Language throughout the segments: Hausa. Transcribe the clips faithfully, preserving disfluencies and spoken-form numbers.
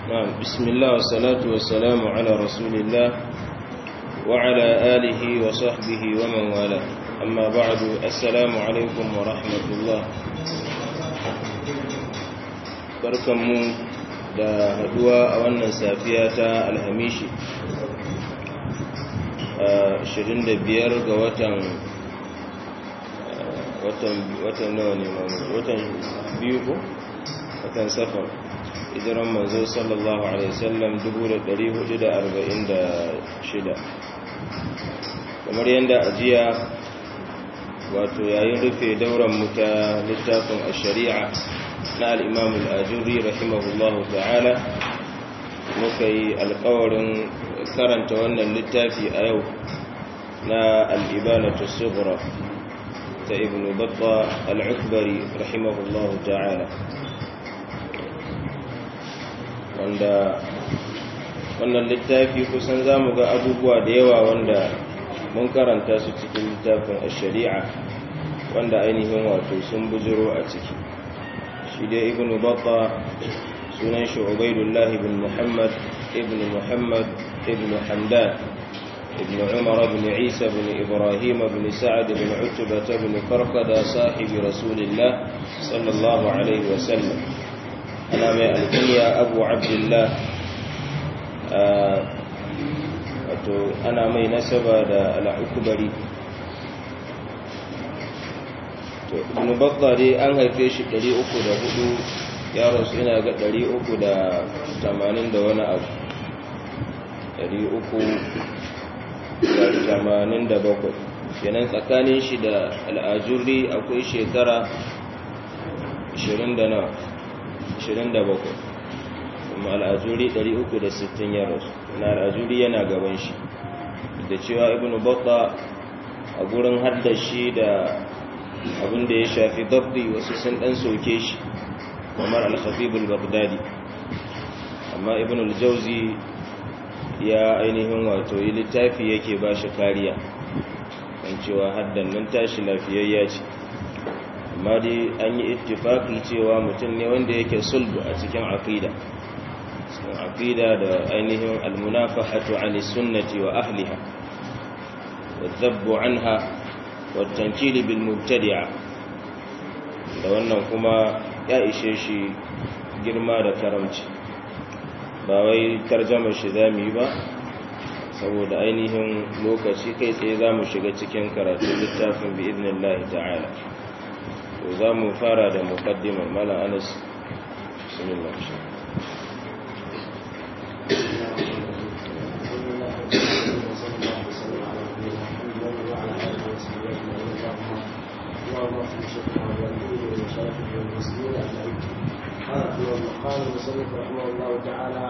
نعم بسم الله والصلاة والسلام على رسول الله وعلى آله وصحبه ومن والاه أما بعد السلام عليكم ورحمة الله barkanmu da haduwa a wannan safiya ta alhamishi ashirin da biyar ga watan watan watan nawa ne mamu watan biyu ko watan safar hijiran manzo sallallahu alaihi wasallam dubu da ɗari hudu da arba'in da shida kamar yadda ajiya wato yayin rufe dauran mu ta littafin ash-shari'a na al-imam al-ajuri rahimahullahu ta'ala muka yi alƙawarin karanta wannan littafi a yau na al-ibanatu as-sughra ta ibn battah al-ukbari rahimahullahu ta'ala wanda wannan littafi kusan zamu ga abubuwa da yawa wanda mun karanta su cikin littafin ash-shari'a wanda ainihin wato sun bujiro a ciki shi dai ibn battah sunan shi ubaydullah ibn muhammad ibn muhammad ibn hamdan ibn umar ibn isa ibn ibrahim ibn sa'd ibn utbah ibn farqada sahibi rasulillah sallallahu alaihi wasallam ana mai alkunya abu abdullah wato ana mai nasaba da al-ukbari to ibn battah dai an haife shi ɗari uku da hudu ya rasu ina ga ɗari uku da tamanin da wani abu ɗari uku da tamanin da bakwai kenan tsakanin shi da al-ajuri akwai shekara ashirin da nawa ashirin da bakwai kuma al-ajuri ɗari uku da sittin ya rasu na al-ajuri yana gaban shi da cewa ibn battah a gurin haddashi da abin da ya shafi dabdi wasu sun dan soke shi kamar al-khatib al-baghdadi amma ibn al-jawzi ya ainihin wato yi littafi yake ba shi kariya kan cewa haddan nan tashi lafiyayya ce amma dai an yi ittifaqi cewa mutum ne wanda yake sulbu a cikin aqida cikin aqida da ainihin al-munafahatu 'ani sunnati wa ahliha wa-dhabbu 'anha wa-tankili bil-mubtadi'a da wannan kuma ya ishe shi girma da karamci ba wai tarjama shi zamu yi ba saboda ainihin lokaci kai tsaye zamu shiga cikin karatu littafin bi idnillahi ta'ala to zamu fara da muqaddimar malam Anas bismillah قال المصنف رحمه الله تعالى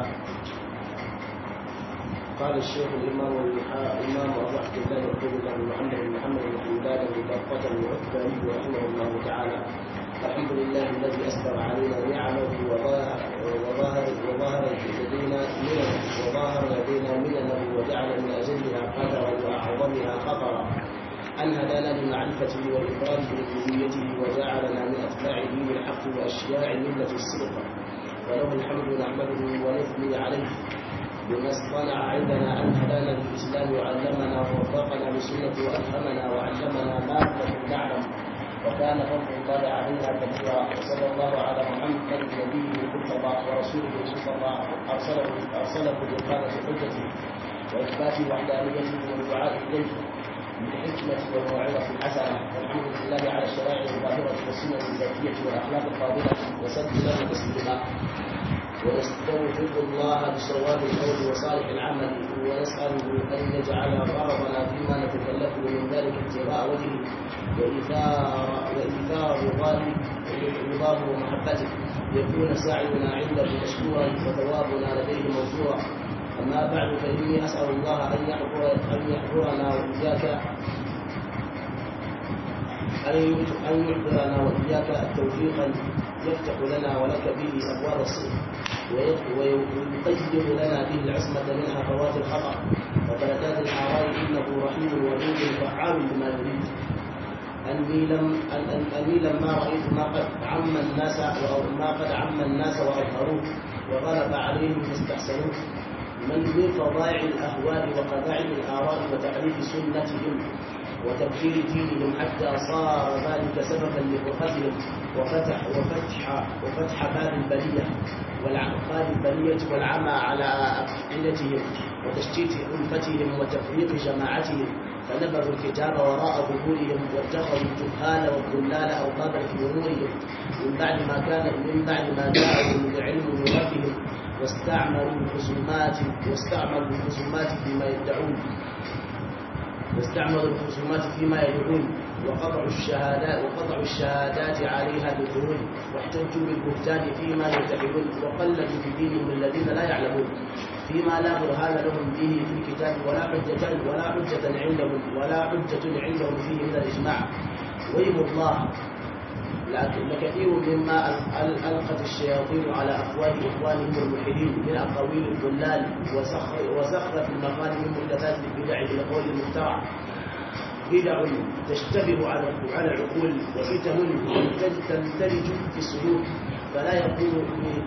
قال الشيخ الامام الامام ابو عبد الله يقول له محمد بن محمد بن حمدان بن بطه العثماني رحمه الله تعالى الحمد لله الذي اسبغ علينا نعمه وظاهر وظاهر لدينا منه وظاهر لدينا منه وجعل من اجلها قدرا واعظمها خطرا أن هدانا لمعرفته والإقرار بربوبيته وجعلنا من أتباعه بالحق وأشياع ملة الصدق وله الحمد نحمده ونثني عليه بما اصطنع عندنا أن هدانا للإسلام وعلمنا ووفقنا بالسنة وألهمنا وعلمنا ما لم نعلم وكان فضل الله علينا كثيرا وصلى الله على محمد نبيه المرتضى ورسوله المصطفى أرسله أرسله بإقامة حجته وإثبات وحدانيته والدعاء إليه بالحكمة والموعظة الحسنة والحمد لله على الشرائع الظاهرة والسنة الزكية والأخلاق الفاضلة وسد له تسليما ونستغفر الله بصواب القول وصالح العمل ونسأله أن يجعل غرضنا فيما نتكلف من ذلك ابتغاء وجهه وإيثار وإيثار رضاه ومحبته يكون سعينا عنده مشكورا وثوابنا لديه موفورا أما بعد فإني أسأل الله أن يحضر أن يحضرنا وإياك أن يحضرنا وإياك توفيقا يفتح لنا ولك به أبواب الصدق ويقدم لنا به العصمة من هفوات الخطأ وفلتات الحرام إنه رحيم ودود فعال بما يريد أني لم أن أني لما رأيت ما قد عم الناس وما قد عم الناس وأظهروه وغلب عليهم فاستحسنوه من من فضائع الأهواء وقبائل الآراء وتعريف سنتهم وتبخير دينهم حتى صار ذلك سببا لفرقتهم وفتح وفتح وفتح باب البلية والعقاب البلية والعمى على أفئدتهم وتشتيت ألفتهم وتفريق جماعتهم فنبذوا الكتاب وراء ظهورهم واتخذوا الجهال والضلال أربابا في أمورهم من بعد ما كان من بعد ما جاءهم العلم من ربهم واستعملوا الخصومات واستعملوا الخصومات فيما يدعون واستعملوا الخصومات فيما يدعون وقطعوا الشهادات وقطعوا الشهادات عليها بالظهور واحتجوا بالبهتان فيما يدعون وقلدوا في دينهم الذين لا يعلمون فيما لا برهان لهم به في الكتاب ولا حجة ولا حجة عندهم ولا حجة عندهم فيه من الإجماع ويم الله لكن كثير مما ألقت الشياطين على أفواه إخوانهم الملحدين من أقاويل الضلال وزخرف المقال من محدثات البدع بالقول المخترع بدع تشتبه على العقول وفتن تنتلج في السلوك فلا يكون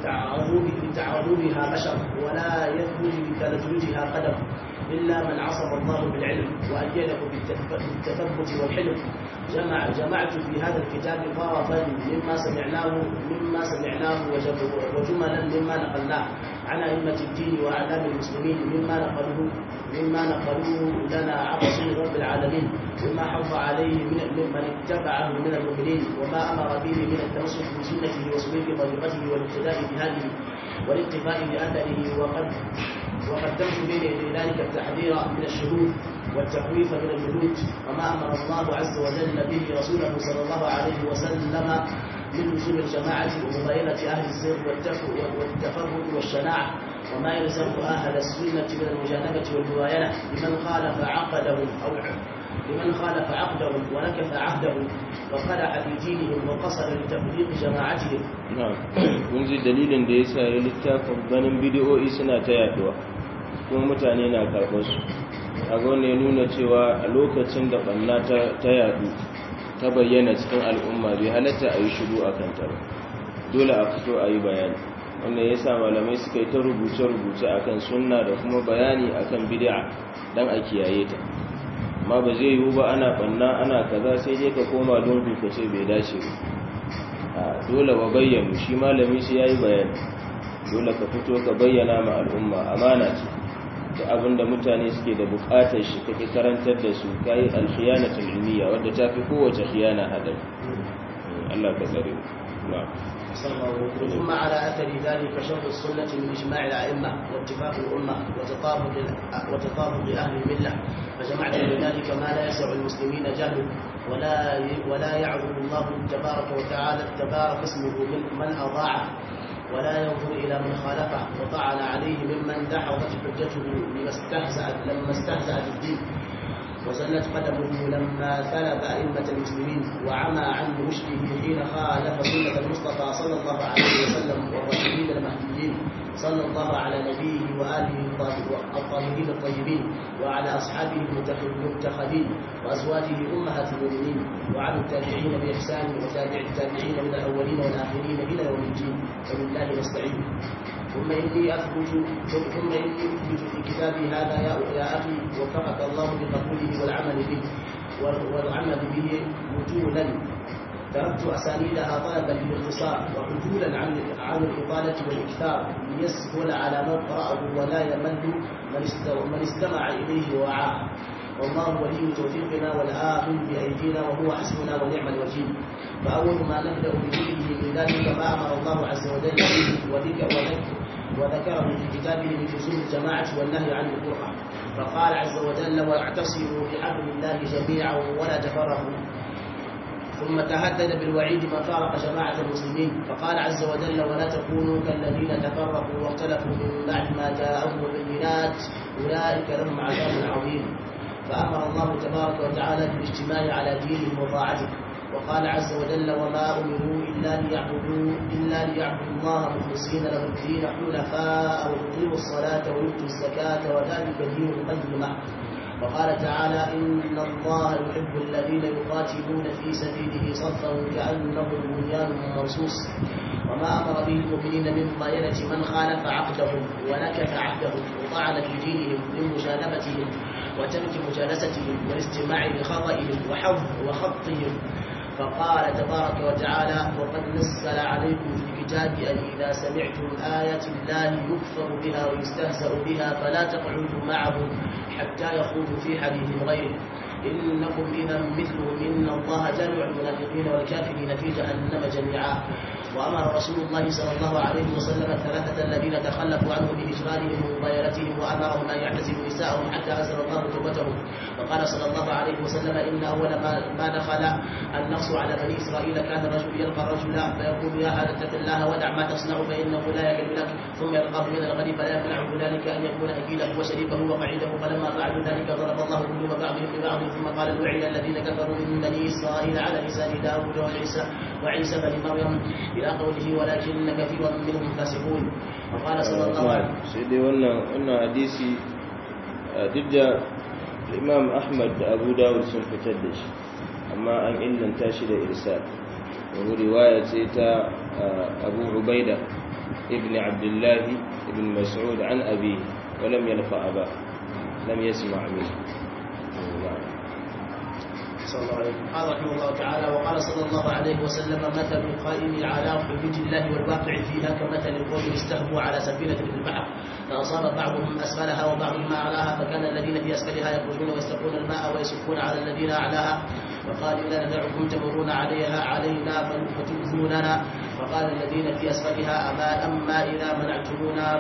لتعرضها بشر ولا يثبت بتلجلجها قدم إلا من عصم الله بالعلم وأيده بالتثبت والحلم جمع جمعت في هذا الكتاب طرفا مما سمعناه مما سمعناه وجملا مما نقلناه عن أئمة الدين وأعلام المسلمين مما نقلوه مما نقلوه لنا عن رسول رب العالمين وما حض عليه من ممن اتبعه من المؤمنين وما أمر به من التمسك بسنته وسلوك طريقته والاقتداء بهذه والاقتفاء بأثره وقد وقدمت بين يدي ذلك التحذير من الشذوذ والتخويف من الجلود وما أمر الله عز وجل به رسوله صلى الله عليه وسلم من لزوم الجماعة ومباينة أهل السر والتفرد والشناعة وما يلزم أهل السنة من المجانبة والمباينة لمن خالف عقدهم أو لمن خالف عقدهم ونكث عهدهم وقلع في دينهم وقصر لتفريق جماعتهم. نعم. منذ دليل da yasa ya littafin ganin bidiyoyi suna ta yaduwa kuma mutane na karɓar su. Kaga wannan ya nuna cewa a lokacin da banna ta yadu ta bayyana cikin al'umma bai halatta a yi shiru a kanta ba. Dole a fito a yi bayani. Wannan yasa malamai suka yi ta rubuce-rubuce akan sunna da kuma bayani akan bid'a dan a kiyaye ta. amma ba zai yiwu ba ana banna ana kaza sai dai ka koma lungu ka ce bai dace ba dole wa bayyana shi malami sai yayi bayani dole ka fito ka bayyana ma al'umma amana ce da abinda mutane suke da bukatar shi kake karantar da su kai al-khiyanatul ilmiya wanda tafi kowace khiyana hadari Allah ka tsare na'am ثم على أثر ذلك شرط السنة من إجماع الأئمة واتفاق الأمة وتطابق وتطابق أهل الملة فجمعت بذلك ما لا يسع المسلمين جهله ولا ولا يعبد الله تبارك وتعالى تبارك اسمه من أضاعه ولا ينظر إلى من خالفه وطعن عليه ممن دحضت حجته لما استهزأ لما استهزأ بالدين وزلت قدمه لما ثلب أئمة المسلمين وعمى عن رشده حين خالف سنة المصطفى صلى الله عليه وسلم والراشدين المهديين صلى الله على نبيه وآله الطاهرين الطيبين وعلى أصحابه المنتخبين وأزواجه أمهات المؤمنين وعلى التابعين بإحسان وتابع التابعين من الأولين والآخرين إلى يوم الدين فبالله نستعين ثم إني أثبت ثم إني أثبت في كتابي هذا يا يا أخي وفقك الله بقبوله والعمل به والعمل به وجولا تركت أسانيدها طلبا للاختصار وعدولا عن عن الإطالة والإكثار ليسهل على من قرأه ولا يمل من استمع إليه ووعاه والله ولي توفيقنا والآخذ بأيدينا وهو حسبنا ونعم الوكيل فأول ما نبدأ بذكره من ذلك ما أمر الله عز وجل به وذكر وذكره في كتابه من لزوم الجماعة والنهي عن الفرقة فقال عز وجل واعتصموا بحبل الله جميعا ولا تفرقوا ثم تهدد بالوعيد ما فارق جماعة المسلمين فقال عز وجل ولا تكونوا كالذين تفرقوا واختلفوا من بعد ما جاءهم البينات أولئك لهم عذاب عظيم فأمر الله تبارك وتعالى بالاجتماع على دينه وطاعته وقال عز وجل وما أمروا إلا ليعبدوا إلا ليعبدوا الله مخلصين له الدين حنفاء ويقيموا الصلاة ويؤتوا الزكاة وذلك دين القيمة وقال تعالى إن الله يحب الذين يقاتلون في سبيله صفا كأنهم بنيان مرصوص وما أمر به المؤمنين من مباينة من خالف عقدهم ونكث عهدهم وطعن في دينهم من مجانبتهم وترك مجالستهم والاستماع لخطئهم وحظ وخطهم. فقال تبارك وتعالى وقد نزل عليكم في الكتاب أن إذا سمعتم آيات الله يكفر بها ويستهزأ بها فلا تقعدوا معهم حتى يخوضوا في حديث غيره إنكم إذا مثلهم إن الله جامع المنافقين والكافرين في جهنم جميعا. وأمر رسول الله صلى الله عليه وسلم الثلاثة الذين تخلفوا عنه بإجبارهم ومبايرتهم وأمرهم أن يعتزلوا نساءهم حتى أنزل الله توبتهم. وقال صلى الله عليه وسلم إن أول ما دخل النقص على بني إسرائيل كان الرجل يلقى الرجل فيقول يا هذا اتق الله ودع ما تصنع فإنه لا يكل لك ثم يلقاه من الغد فلا يمنعه ذلك أن يكون أكيله وشريبه وقعيده فلما فعلوا ذلك ضرب الله قلوب بعضهم ببعض ثم قال لعن الذين كفروا من بني إسرائيل على لسان داود وعيسى وعيسى بن مريم إلى قوله ولكن كثيرا منهم فاسقون. وقال صلى الله عليه وسلم سيدي وانا حديثي ضد الإمام أحمد أبو داود سنفتدش أما أن إلا تاشد إرسال ورواية سيتا أبو عبيدة ابن عبد الله ابن مسعود عن أبيه ولم يلقى أباه لم يسمع منه. صلى الله عليه وسلم. قال رحمه الله تعالى وقال صلى الله عليه وسلم مثل القائم على حدود الله والواقع فيها كمثل القوم استهبوا على سفينة في البحر فأصاب بعضهم أسفلها وبعضهم أعلاها فكان الذين في أسفلها يخرجون ويستقون الماء ويسكون على الذين أعلاها وقالوا لا ندعكم تمرون عليها علينا فتؤذوننا وقال الذين في أسفلها أما, أما إذا منعتمونا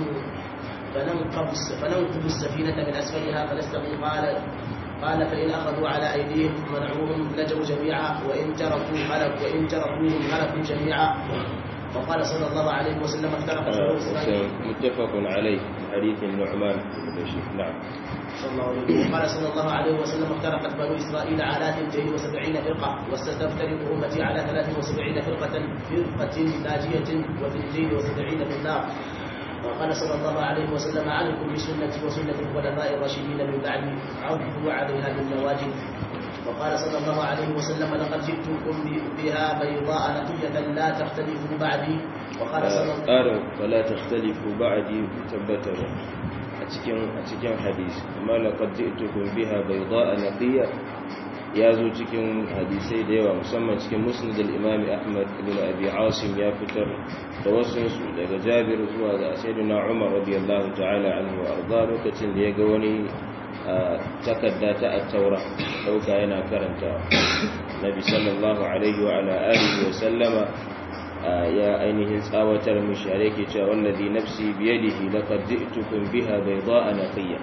فننقب السفينة من أسفلها فنستقوا قال قال فإن أخذوا على أيديهم منعوهم نجوا جميعا وإن تركوا هلك وإن تركوهم هلكوا جميعا. وقال صلى الله عليه وسلم افترق بنو إسرائيل متفق عليه حديث النعمان بن بشير. نعم. صلى الله عليه وسلم قال صلى الله عليه وسلم افترقت بنو إسرائيل على اثنتين وسبعين فرقة وستفترق أمتي على ثلاث وسبعين فرقة فرقة ناجية واثنتين وسبعين في النار. وقال صلى الله عليه وسلم عليكم بسنتي وسنة الخلفاء الراشدين من بعدي عضوا عليها بالنواجذ. وقال صلى الله عليه وسلم لقد جئتكم بها بيضاء نقية لا تختلفوا بعدي. وقال صلى الله عليه وسلم فلا تختلفوا بعدي تبتر أتكين حديث ما لقد جئتكم بها بيضاء نقية ya zo cikin hadisai da yawa musamman cikin musnad al-imam Ahmad ibn Abi Asim ya fitar da wasu su daga Jabir zuwa ga Sayyidina Umar radiyallahu ta'ala anhu wa arda lokacin da ya ga wani takadda ta at-Taura dauka yana karanta Nabi sallallahu alaihi wa ala alihi wa sallama ya ainihin tsawatar mishi yake cewa wallazi nafsi biyadihi laqad ji'tukum biha bayda'a naqiyya.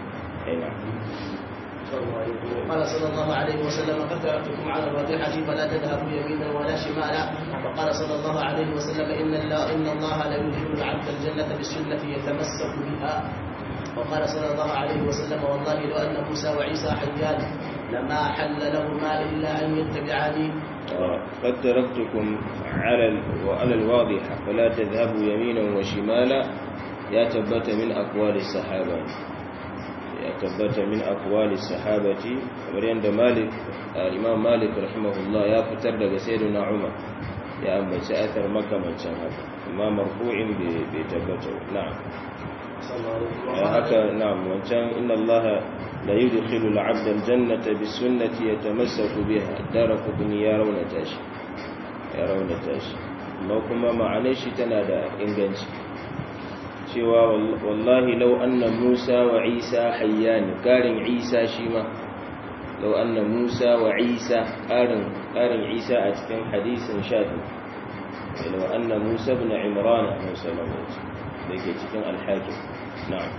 قال صلى الله عليه وسلم قد تركتكم على الرجحة فلا تذهبوا يمينا ولا شمالا. وقال صلى الله عليه وسلم إن الله إن الله لا يدخل العبد الجنة بالسنة يتمسك بها. وقال صلى الله عليه وسلم والله لو أن موسى وعيسى حيان لما حل لهما إلا أن يتبعاني. قد تركتكم على وعلى الواضحة فلا تذهبوا يمينا وشمالا يا تبت من أقوال الصحابة ya tabbata min aqwali sahabati kamar yanda Malik Imam Malik rahimahullah ya fitar daga Sayyidina Umar ya ambaci athar makamancin haka amma marfu'in bai tabbata. na'am haka na'am wancan inna Allah la yudkhilu al-'abda al-jannata bis-sunnati yatamassaku biha darakubni ya raunata shi ya raunata shi amma kuma ma'anar shi tana da inganci cewa wallahi lau anna Musa wa Isa hayyani karin Isa shi ma lau anna Musa wa Isa karin karin Isa a cikin hadisin shafi lau anna Musa ibn Imran Musa da ke cikin al-Hakim. na'am.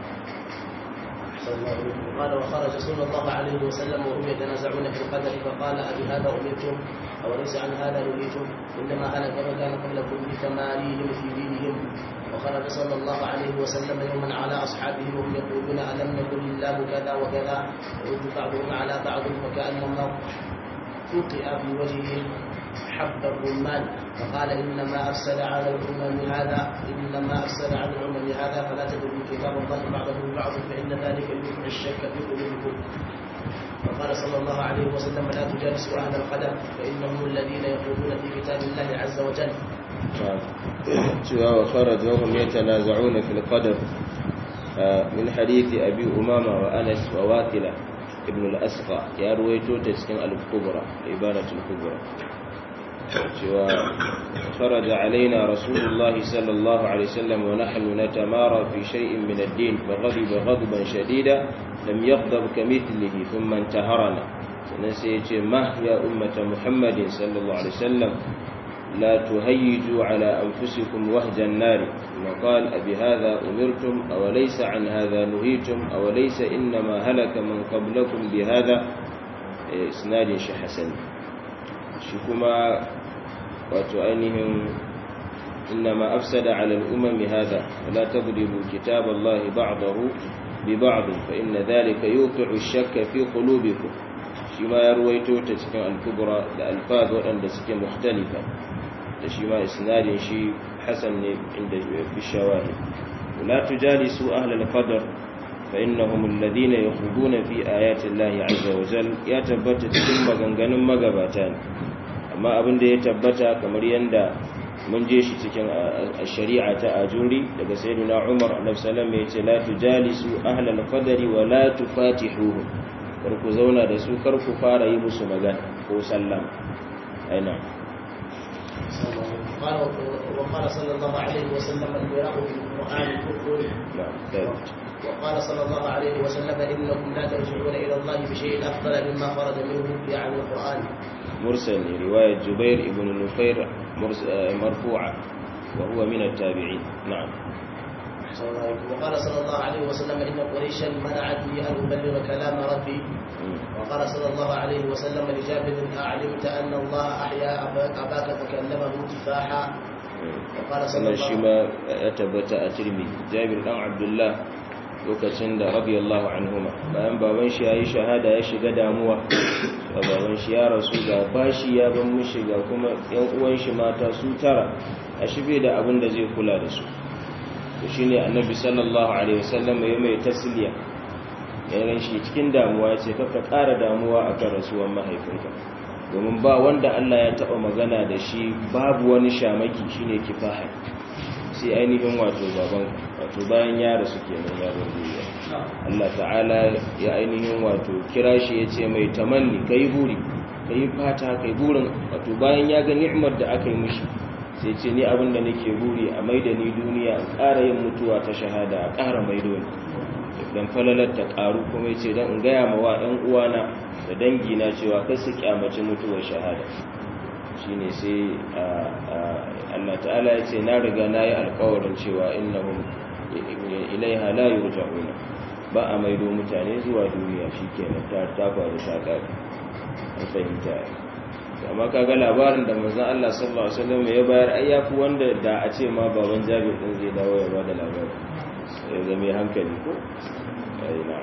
قال وخرج صلى الله عليه وسلم وهم يتنازعون في القدر فقال أبي هذا أمرتم أوليس عن هذا نهيتم إنما هلك من كان قبلكم بتماريهم في دينهم. وخرج صلى الله عليه وسلم يوما على أصحابه وهم يقولون ألم نقل الله كذا وكذا ويرد بعضهم على بعض وكأنما فوقئ في وجههم حب الرمان فقال إنما أفسد على الأمم هذا إنما أفسد على الأمم هذا فلا تدروا كتاب الله بعضه ببعض فإن ذلك يوقع الشك في قلوبكم. وقال صلى الله عليه وسلم لا تجالسوا أهل القدر فإنهم الذين يخوضون في كتاب الله عز وجل. وخرج وهم يتنازعون في القدر من حديث أبي أمامة وأنس وواثلة ابن الأسقى يا رويتو تسكن الكبرى الإبانة الكبرى خرج علينا رسول الله صلى الله عليه وسلم ونحن نتمارى في شيء من الدين فغضب غضبا شديدا لم يغضب كمثله ثم انتهرنا سنسيت ما يا أمة محمد صلى الله عليه وسلم لا تهيجوا على أنفسكم وهج النار ثم قال أبهذا أمرتم أوليس عن هذا نهيتم أوليس إنما هلك من قبلكم بهذا إسناد حسن شكما وتؤنهم إنما أفسد على الأمم هذا ولا تضربوا كتاب الله بعضه ببعض فإن ذلك يوقع الشك في قلوبكم شما يرويتو تسكن الكبرى لألفاظ وأن تسكن مختلفة شما إسناد شي حسن عند في الشواهد ولا تجالسوا أهل القدر فإنهم الذين يخوضون في آيات الله عز وجل يا تبت cikin maganganun magabatan amma abin da ya tabbata kamar yanda mun je shi cikin shari'a ta ajuri daga sayyidina Umar annabi sallallahu alaihi wasallam yace la tujalisu ahlal qadari wa la tufatihuhum kar ku zauna da su kar ku fara yi musu magana ko sallama aina قال وقال صلى الله عليه وسلم القراءة في القرآن كفر وقال صلى الله عليه وسلم إنكم لا ترجعون إلى الله بشيء أفضل مما خرج منه يعني القرآن مرسل رواية جبير ابن نفير مرفوعة وهو من التابعين. نعم. وقال صلى الله عليه وسلم إن قريشا منعتني أن أبلغ كلام ربي. وقال صلى الله عليه وسلم لجابر أعلمت أن الله أحيا أباك فكلمه تفاحا. وقال صلى الله عليه وسلم أتبت أترمي جابر بن عبد الله lokacin da radiyallahu anhuma bayan baban shi yayi shahada ya shiga damuwa baban shi ya rasu ga bashi ya ban mishi ga kuma yan uwan shi mata su tara a shibe da abin da zai kula da su to shine annabi sallallahu alaihi wasallam ya mai tasliya yayin shi cikin damuwa ya ce ka ƙara damuwa akan rasuwar mahaifinka domin ba wanda Allah ya taba magana da shi babu wani shamaki shine kifaha sai ainihin wato baban wato bayan ya rasu kenan ya bar duniya Allah ta'ala ya ainihin wato kira shi yace mai tamanni kai buri kai fata kai burin wato bayan ya ga ni'imar da aka yi mishi sai ce ni abin da nake buri a maida ni duniya a ƙara yin mutuwa ta shahada a ƙara maido ni dan falalar ta ƙaru kuma yace dan in gaya ma wa ɗan uwana da dangi na cewa kar su kyamaci mutuwar shahada shine sai Allah ta'ala ya ce na riga na yi alkawarin cewa innahum ilaiha la yurja'una ba a maido mutane zuwa duniya shikenan ta ta faru ta kare an fahimta amma kaga labarin da manzon Allah sallallahu alaihi wasallam ya bayar ai yafi wanda da a ce ma baban Jabir din zai dawo ya bada labarin sai ga mai hankali ko ai na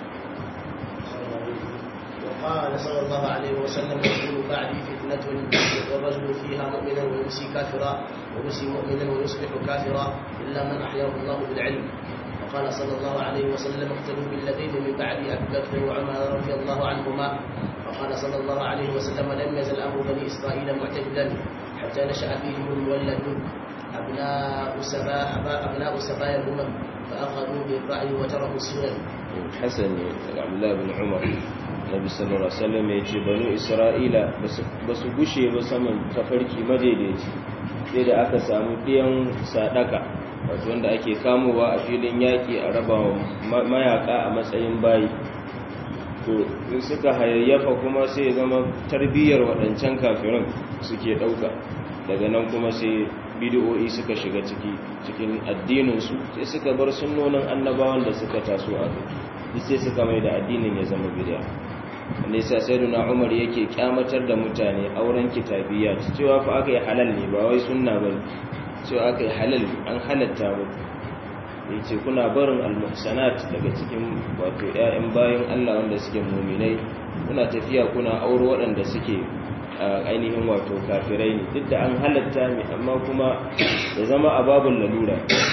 قال صلى الله عليه وسلم يقول بعدي فتنة والرجل فيها مؤمنا ويمسي كافرا ويمسي مؤمنا ويصبح كافرا إلا من أحياه الله بالعلم. وقال صلى الله عليه وسلم اقتلوا بالذين من بعد أبي بكر وعمر رضي الله عنهما. وقال صلى الله عليه وسلم لم يزل أمر بني إسرائيل معتدلا حتى نشأ فيهم المولدون أبناء سبا أبناء سبايا الأمم فأخذوا بالرأي وتركوا السنن. حسن عبد الله بن عمر Nabi sallallahu alaihi wasallam ya ce banu Isra'ila basu gushe ba saman tafarki madaidaici sai da aka samu ɗiyan sadaka wato wanda ake kamowa a filin yaki a raba mayaka a matsayin bayi to in suka hayayyafa kuma sai zama tarbiyyar waɗancan kafirin suke ɗauka daga nan kuma sai bid'o'i suka shiga ciki cikin addinin su sai suka bar sunnonin annabawan da suka taso a kai sai suka mai da addinin ya zama bid'a ne sai sayyiduna Umar yake kyamatar da mutane auren kitabiyya cewa fa aka yi halal ne ba wai sunna bane cewa aka yi halal an halatta ba yace kuna barin al-muhsanat daga cikin wato ƴaƴan bayin Allah wanda suke mu'minai kuna tafiya kuna aure waɗanda suke ainihin wato kafirai ne duk da an halatta ne amma kuma ya zama a babun lalura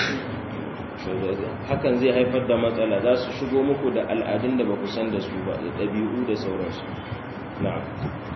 hakan zai haifar da matsala za su shigo muku da al'adun da ba ku san da su ba da ɗabi'u da sauransu na'am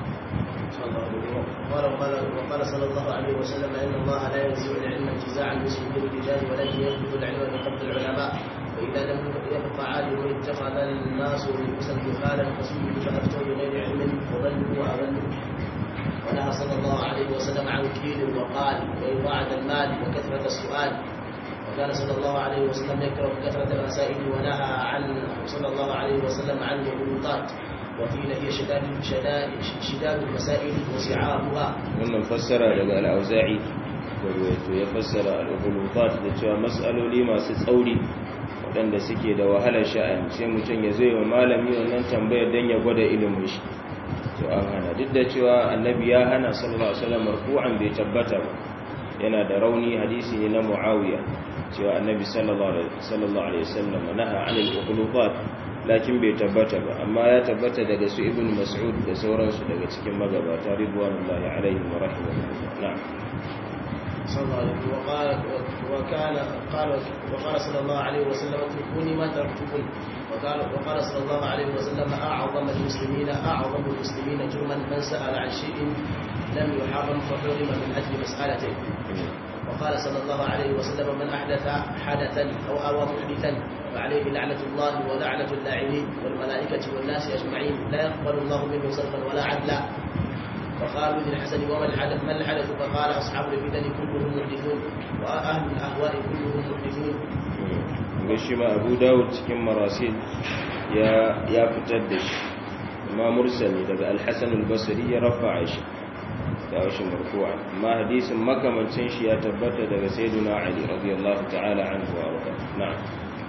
وقال صلى الله عليه وسلم إن الله لا ينزع العلم انتزاعا باسم الرجال ولكن ينزع العلم بقبض العلماء وإذا لم يبق عالم اتخذ الناس رؤوسا جهالا فسئلوا فأفتوا بغير علم وضلوا وأضلوا ونهى صلى الله عليه وسلم عن كيل وقال وإضاعة المال وكثرة السؤال وكان صلى الله عليه وسلم يكره كثرة المسائل ونهى عن صلى الله عليه وسلم عن الغلوطات وقيل هي شداد شداد شداد المسائل وسعارها. wannan fassara daga al-Auza'i wato ya fassara al-ghulutat da cewa mas'aloli masu tsauri wadanda suke da wahalar sha'ani sai mutum ya zo ya malami wannan tambayar dan ya gwada ilimin shi to an hana duk da cewa annabi ya hana sallallahu alaihi wasallam marfu'an bai tabbata ba yana da rauni hadisi ne na Muawiya cewa annabi sallallahu alaihi wasallam naha 'anil ghulutat lakin bai tabbata ba amma ya tabbata daga su ibn mas'ud da sauransu daga cikin magabata ridwanullahi alaihim wa rahmatullahi na'am sallallahu alaihi wa qala wa kana qala wa qala sallallahu alaihi wa sallam kuni ma tarkukum wa qala wa qala sallallahu alaihi wa sallam a'zamu al-muslimina a'zamu al-muslimina jurman man sa'ala 'an shay'in lam yuharram fa hurima min ajli mas'alatihi وقال صلى الله عليه وسلم من أحدث حدثا أو أوى محدثا فعليه لعنة الله ولعنة اللاعنين والملائكة والناس أجمعين لا يقبل الله منه صرفا ولا عدلا فقالوا للحسن وما الحدث ما الحدث فقال أصحاب الفتن كلهم محدثون وأهل الأهواء كلهم محدثون بشما أبو داود cikin marasil ya ya fitar da shi amma mursali daga al-Hasan al-Basri ya rafa'a shi da shi marfu'a amma hadisin makamancin shi ya tabbata daga sayyidina Ali radiyallahu ta'ala anhu wa arda na'am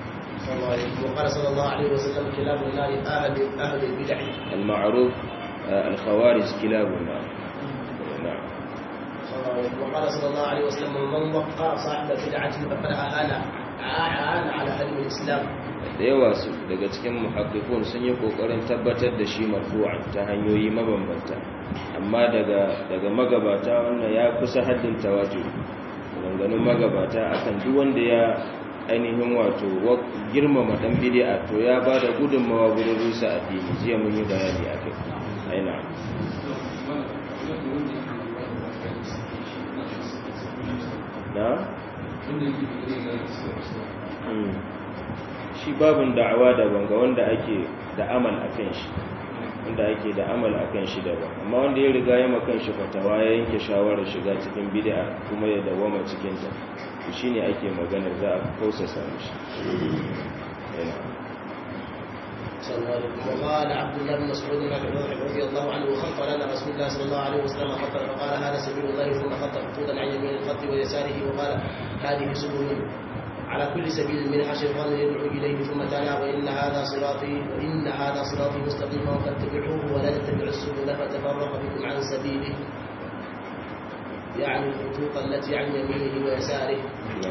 وقال صلى الله عليه وسلم كلاب النار أهل أهل البدع المعروف الخوارج كلاب النار نعم وقال صلى الله عليه وسلم من وقع صاحب بدعة فقد أهان أهان على هدم الإسلام da yawa su daga cikin muhakkikun sun yi kokarin tabbatar da shi marfu'an ta hanyoyi mabambanta amma daga daga magabata wannan ya kusa haddin tawatur maganganun magabata akan duk wanda ya ainihin wato girmama dan bid'a to ya bada gudunmawa gurin rusa addini jiya mun yi bayani akai aina da shi babin da'awa daban ga wanda ake da amal akan shi wanda ake da amal akan shi daban amma wanda ya riga ya makan shi fatawa ya yanke shawarar shiga cikin bid'a kuma ya dawama cikin ta to shine ake maganar za a kausasa mishi وقال عبد الله بن مسعود رضي الله عنه خط لنا رسول الله صلى الله عليه وسلم خطا فقال هذا سبيل الله ثم خط خطوطا عن يمين الخط ويساره وقال هذه سبل على كل سبيل منها شيطان يدعو إليه ثم تلا وإن هذا صراطي وإن هذا صراطي مستقيما فاتبعوه ولا تتبعوا السبل فتفرق بكم عن سبيله يعني الخطوط التي عن يمينه ويساره.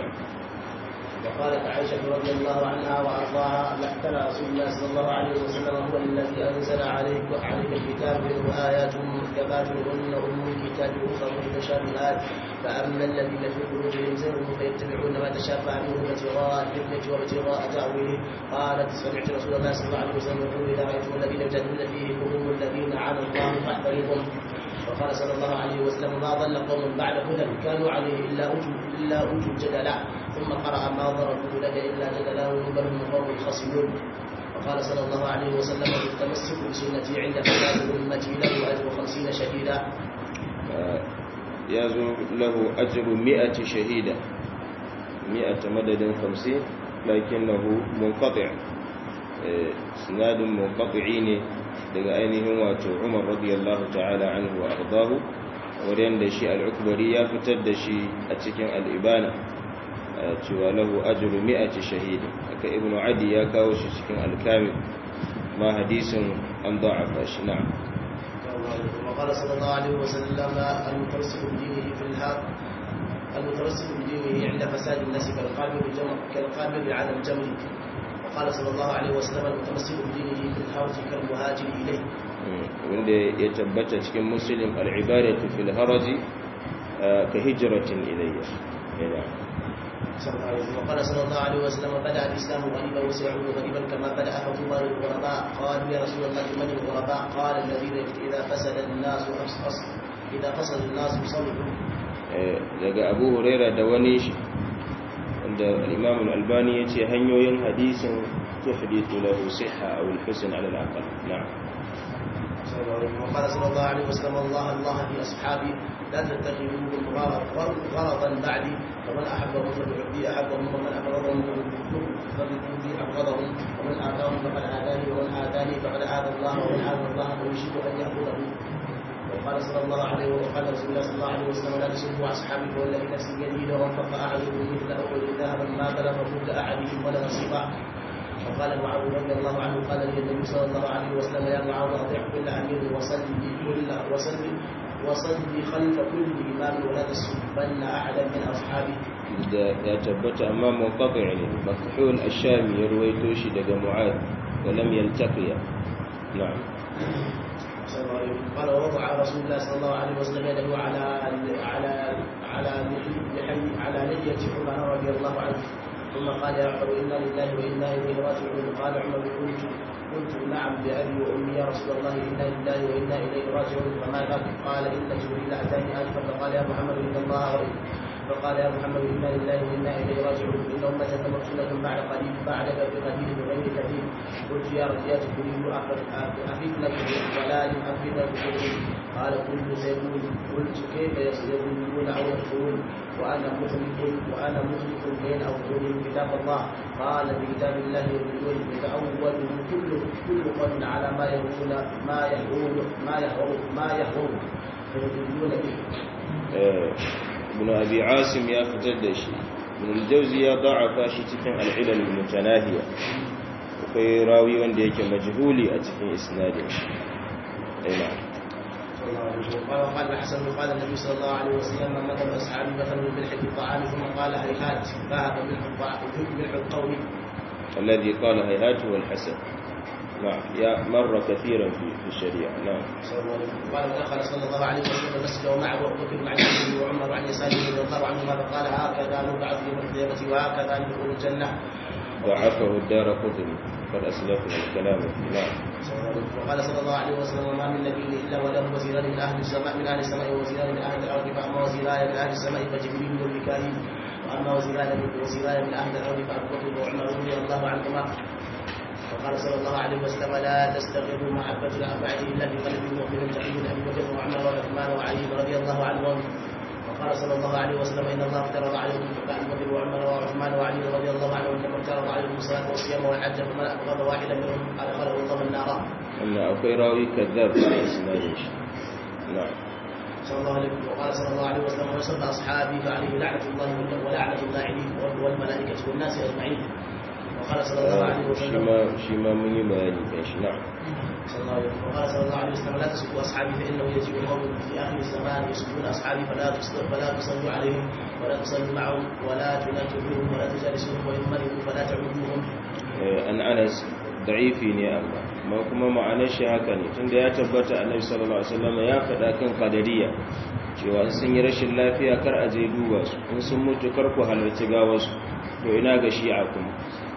وقالت عائشة رضي الله عنها وأرضاها لقتل رسول الله صلى الله عليه وسلم هو الذي أنزل عليك عليك الكتاب منه آيات محكمات هن أم الكتاب أخرى متشابهات فأما الذين في قلوبهم زيغ فيتبعون ما تشابه منه ابتغاء الفتنة وابتغاء تأويله. قالت سمعت رسول الله صلى الله عليه وسلم يقول إذا رأيتم الذين يجادلون فيه هم الذين عانى الله فاحذروهم. وقال صلى الله عليه وسلم ما ضل قوم بعد هدى كانوا عليه إلا أجوا إلا أجوا جدلا ثم قرأ ما ضربوا لك إلا جدلا بل هم قوم خصمون. وقال صلى الله عليه وسلم التمسك بسنتي عند فساد أمتي له أجر خمسين شهيدا يزو له أجر مئة شهيدا مئة مدد خمسين لكنه منقطع سناد منقطعين daga ainihin wato Umar radiyallahu ta'ala anhu wa ardahu wanda shi al-Ukbari ya fitar da shi a cikin al-Ibana cewa lahu ajru mi'ati shahid aka Ibn Adi ya kawo shi cikin al-Kamil ma hadisin an da'afa shi na'am. وقال صلى الله عليه وسلم المترسل بدينه في الحق المترسل بدينه عند فساد الناس كالقابل كالقابل على الجمر. وقال صلى الله عليه وسلم المتمسك بدينه في الحرج كالمهاجر إليه. wanda ya tabbata cikin muslim al-ibadatu fil haraji ka hijratin ilayya. وقال صلى الله عليه وسلم بدأ الإسلام غريبا وسيعود غريبا كما بدأ فطوبى للغرباء. قالوا يا رسول الله من الغرباء؟ قال الذين إذا فسد الناس أصل إذا فسد الناس صلحوا. daga Abu Huraira da wani shi wanda al-Imam al-Albani yace hanyoyin hadisin tuhdithu lahu sihha aw al-husn ala al-aqal. na'am. وقال صلى الله عليه وسلم الله الله في أصحابي لا تتخذوهم غرضا بعدي فمن أحبهم فليعطي أحبهم ومن أبغضهم فليؤذي أبغضهم ومن آتاهم فقد آذاني ومن آذاني فقد آذى الله ومن آذى الله فيشرك أن يأخذه. وقال صلى الله عليه وقال رسول الله صلى الله عليه وسلم لا تسبوا أصحابي والذي نفسي بيده لو انفق أحدكم مثل أحد ذهبا ما بلغ مد أحدهم ولا نصيبا. وقال معاذ رضي الله عنه قال لي النبي صلى الله عليه وسلم يا معاذ اطيع كل امير وصلي كل وصلي وصلي خلف كل امام ولا تسبن احدا من اصحابي. ya tabbata amma munqati' ne makhul ash-shami ya ruwaito shi daga mu'adh wa lam yaltaqiya. na'am. قال وضع رسول الله صلى الله عليه وسلم يده على على على على لحية عمر رضي الله عنه ثم قال يا عمر إنا لله وإنا إليه راجعون. قال عمر قلت قلت نعم بأبي وأمي يا رسول الله إنا لله وإنا إليه راجعون. فما ذاك؟ قال إن جبريل أتاني آنفا فقال يا محمد إن الله فقال يا محمد إنا لله وإنا إليه راجعون. إن أمتك مقتولة بعد قليل بعدك بقليل بغير كثير. قلت يا يا جبريل أفتنة ضلال أم فتنة كفر؟ قال كل سيقول. قلت كيف يقولون أو يكفرون وأنا مخلف وأنا مخلف بين أوطانهم كتاب الله؟ قال بكتاب الله يقولون يتأول كل كل قول على ما يهون ما يهون ما يهون ما يهون فيقولون به. ابن أبي عاصم يا فتدش من الجوزي يا ضعف شي cikin al-ilal al-mutanahiya akwai rawi wanda yake majhuli a cikin isnadin shi. ina قال الحسن قال النبي صلى الله عليه وسلم من مثل أصحابي مثل الملح في الطعام ثم قال هيهات ذهب ملح ملح القوم. الذي قال هيهات هو الحسن. نعم يا مر كثيرا في في الشريعة. نعم. قال دخل صلى الله عليه وسلم المسجد ومعه أبو بكر عن يمينه وعمر عن يساره رضي الله عنهما فقال هكذا نبعث يوم القيامة وهكذا ندخل الجنة. ضعفه الدارقطني قد أسلفنا الكلام فيه. نعم. وقال صلى الله عليه وسلم وما من نبي إلا وله وزيران من أهل السماء من أهل السماء وزيران من أهل الأرض فأما وزيران من أهل السماء فجبريل وميكائيل وأما وزيران من وزيران من أهل الأرض فأبو بكر وعمر رضي الله عنهما. وقال صلى الله عليه وسلم لا تستغربوا محبة الأربعة إلا بقلب مؤمن تقي أبي بكر وعمر وعثمان وعلي رضي الله عنهم. وقال صلى الله عليه وسلم إن الله افترض عليكم بكاء أبي بكر وعمر وعثمان وعلي رضي الله عنهم كما افترض عليكم الصلاة والصيام والحج فمن أبغض واحدا منهم أدخله الله النار. أن أخي راوي كذاب في إسناده. نعم. صلى الله عليه وسلم وقال صلى الله عليه وسلم وصلى أصحابي فعليه لعنة الله ولعنة اللاعنين والملائكة والناس أجمعين. وقال صلى الله عليه وسلم شما شما من يبالي ايش. نعم. صلى الله عليه وسلم وقال صلى الله عليه وسلم لا تسبوا أصحابي فإنه يجيء قوم في آخر الزمان يسبون أصحابي فلا تصلوا فلا تصلوا عليهم ولا تصلوا معهم ولا تناكبوهم ولا تجالسوهم وإن مرضوا فلا تعودوهم. an Anas da'ifi ne amma ma kuma ma'anar shi haka ne tunda ya tabbata Annabi sallallahu alaihi wasallam ya faɗa kan qadariya cewa sun yi rashin lafiya kar a je duba su in sun mutu kar ku halarci gawarsu to ina ga shi'a kuma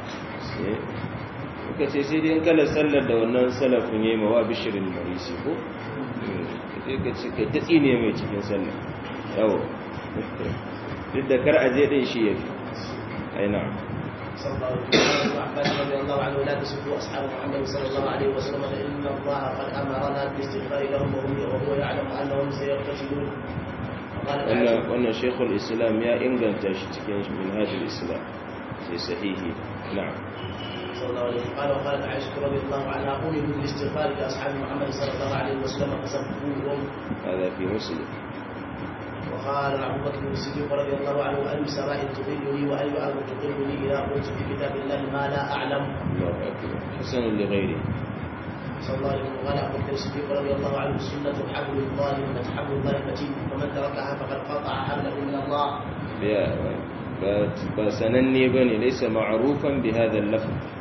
kuka ce sai dai kala sallar da wannan salafin yayi mawa bishirin marisi ko sai ka ce ka tatsi ne mai cikin sallar yawo duk da kar aje din shi yafi ai na'am. صلى الله عليه وسلم وعباس رضي الله عنه لا تسبوا أصحاب محمد صلى الله عليه وسلم إن الله قد أمرنا بالاستغفار لهم وهو يعلم أنهم سيغتسلون. وأن شيخ الإسلام يا إنجل تشتكي من هذا الإسلام في صحيحه. نعم. صلى الله عليه وسلم قال وقالت عائشة رضي الله عنها أمروا بالاستغفار لأصحاب محمد صلى الله عليه وسلم فسبوهم. هذا في مسلم. وقال أبو بكر الصديق رضي الله عنه أي سماء تضلني وأي أرض تضلني إذا قلت في كتاب الله ما لا أعلم. الله أكبر. حسن لغيره. صلى الله عليه وسلم وقال أبو بكر الصديق رضي الله عنه السنة حبل الظالم وحبل الله متين ومن تركها فقد قطع حبله من الله. بسنني بني ليس معروفا بهذا اللفظ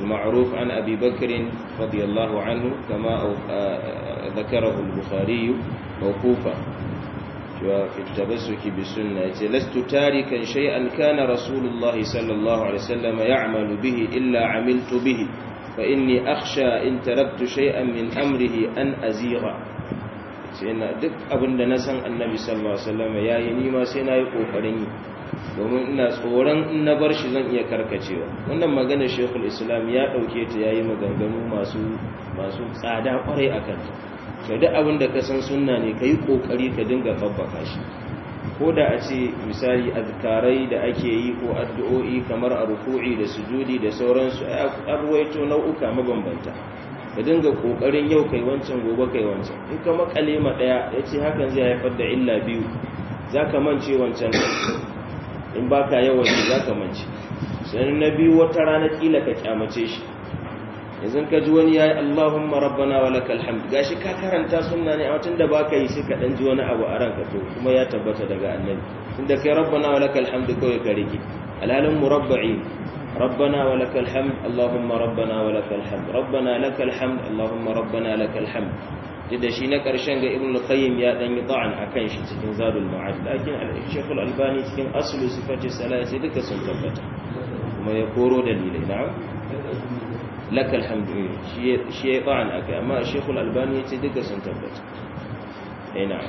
المعروف عن أبي بكر رضي الله عنه كما ذكره البخاري موقوفا في التمسك بالسنة لست تاركا شيئا كان رسول الله صلى الله عليه وسلم يعمل به إلا عملت به فإني أخشى إن تركت شيئا من أمره أن أزيغ سينا duk abin da na san annabi sallallahu alaihi wasallam yayi ni ma sai nayi kokarin yi domin ina tsoron in na bar shi zan iya karkacewa wannan magana Sheikhul Islam ya dauke ta yayi maganganu masu masu tsada kwarai akan ta to duk abin da ka san sunna ne kai kokari ka dinga babbaka shi ko da a ce misali azkarai da ake yi ko addu'o'i kamar a ruku'i da sujudi da sauransu an ruwaito nau'uka mabambanta ka dinga kokarin yau kai wancan gobe kai wancan in ka makale ma daya yace hakan zai haifar da illa biyu zaka mance wancan in baka yawan shi zaka mance sai na biyu wata rana kila ka kyamace shi yanzu ka ji wani yayi Allahumma rabbana walakal hamd gashi ka karanta sunna ne a watan da baka yi sai ka dan ji wani abu a ranka to kuma ya tabbata daga annabi inda kai rabbana walakal hamd kawai ka rike alalun murabba'i rabbana walakal hamd Allahumma rabbana walakal hamd rabbana lakal hamd Allahumma rabbana lakal hamd da shi na karshen ga ibn al-qayyim ya dan yi ta'an akan shi cikin zadul ma'ad lakin al-shaykh al-albani cikin aslu sifati salat sai duka sun tabbata kuma ya koro dalilai na'am لك الحمد شيء شيء طعن أكي أما الشيخ الألباني يتدق سنتبت أي نعم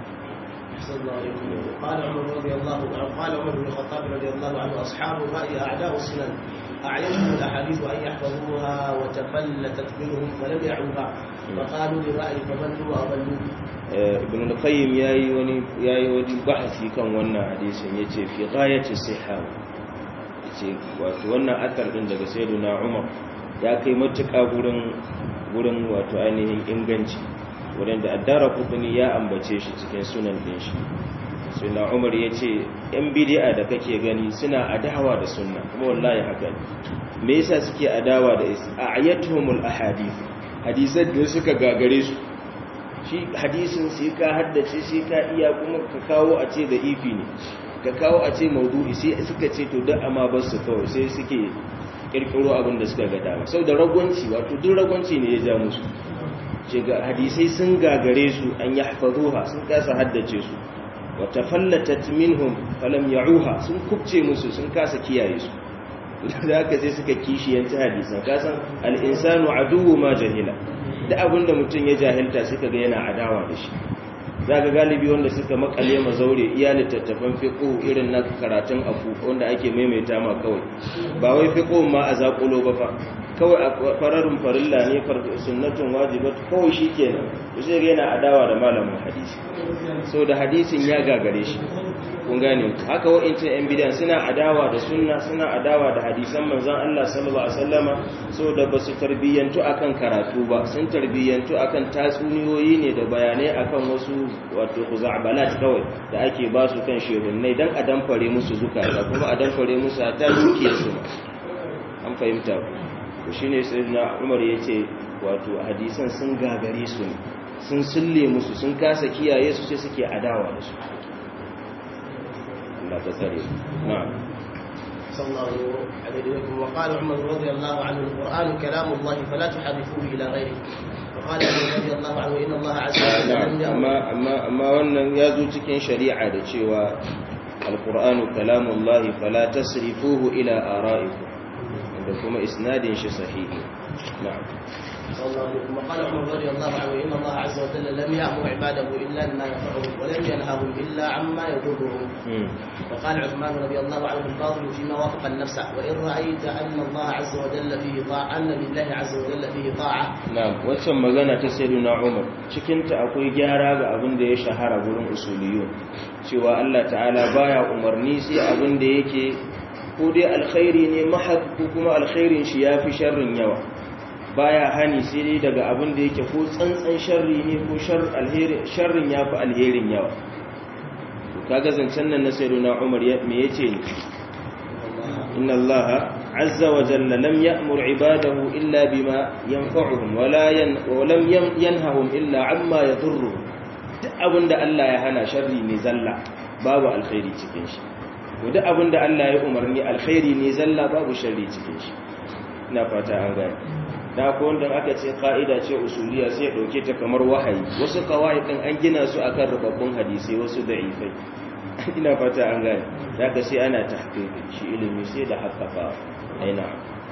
قال عمر رضي الله عنه قال عمر بن الخطاب رضي الله عنه أصحاب الرأي أعداء السنن أعينهم الأحاديث أن يحفظوها وتفلتت منهم ولم يعوها فقالوا للرأي فمنوا وأضلوا ابن القيم ياي وني ياي ودي بحثي كان wannan hadisin yace fi ghayati sihha yace wato wannan akar din daga sayyidina Umar ya kai matuƙa gurin gurin wato ainihin inganci wurin da Ad-Darqutni ya ambace shi cikin sunan din shi sai na Umar yace yan bid'a da kake gani suna adawa da sunna kuma wallahi haka ne me yasa suke adawa da a'yatuhumul ahadith hadisan da suka gagare su shi hadisin sai ka haddace sai ka iya kuma ka kawo a ce da ifi ne ka kawo a ce maudu'i sai suka ce to duk amma ba su kawai sai suke kirkiro abin da suka ga dama sau da ragwanci wato duk ragwanci ne ya ja musu ce ga hadisai sun gagare su an yahfazuha sun kasa haddace su wa tafallatat minhum falam ya'uha sun kubce musu sun kasa kiyaye su da haka sai suka kishiyanci hadisan kasan al-insanu aduwwu ma jahila da abin da mutum ya jahilta suka ga yana adawa da shi zaka galibi wanda suka makale mazaure iya littattafan fiqh irin na karatun afu wanda ake maimaita ma kawai ba wai fiqh ma a zakulo ba fa kawai fararun farilla ne sunnatun wajibat kawai shikenan sai yana adawa da malamin hadisi so da hadisin ya gagare shi kun gane haka wa'ince yan bidan suna adawa da sunna suna adawa da hadisan manzon Allah sallallahu alaihi wasallama so da basu tarbiyyantu akan karatu ba sun tarbiyyantu akan tatsuniyoyi ne da bayanai akan wasu wato khuza'balat kawai da ake ba su kan shehunnai dan a damfare musu zukata kuma a damfare musu ta dukiyar su an fahimta ku shine sayyidina Umar yace wato hadisan sun gagare su sun sulle musu sun kasa kiyaye su sai suke adawa da su لا تسري نعم صلى الله عليه وسلم وقال عمر رضي الله عنه القرآن كلام الله فلا تحرفوه إلى غيره وقال علي رضي الله عنه إن الله عز وجل أما أما أما wannan yazo cikin shari'a da cewa alqur'anu kalamullahi fala tasrifuhu ila ara'ikum da kuma isnadin shi sahihi na'am صلى الله عليه وسلم وقال عمر رضي الله عنه إن الله عز وجل لم يأمر عباده إلا بما ينفعهم ولم ينههم إلا عما يضرهم وقال عثمان رضي الله عنه الفاضل فيما وافق النفس وإن رأيت أن الله عز وجل فيه طاعة أن لله عز وجل فيه طاعة نعم wacce magana ta sayyidina Umar cikin ta akwai gyara ga abin da ya shahara gurin usuliyun cewa Allah ta'ala baya umarni sai abin da yake ko dai alkhairi ne mahad ko kuma alkhairin shi yafi sharrin yawa baya hani sai dai daga abin da yake ko tsantsan sharri ne ko shar alheri sharrin yafi alherin yawa to kaga zancen nan na sayyidina Umar me yace ni inna Allah azza wa jalla lam ya'mur ibadahu illa bima yanfa'uhum wa la yan wa lam yanhahum illa amma yadurruhum duk abinda Allah ya hana sharri ne zalla babu alkhairi cikin shi duk abinda Allah ya umarni alkhairi ne zalla babu sharri cikin shi ina fata an gane da ko wanda aka ce ka'ida ce usuliya sai ya dauke ta kamar wahayi wasu kawai din an gina su akan rubabbun hadisi wasu da'ifai ina fata an gane da ka sai ana tahqiqi shi ilimi sai da haqqaqa aina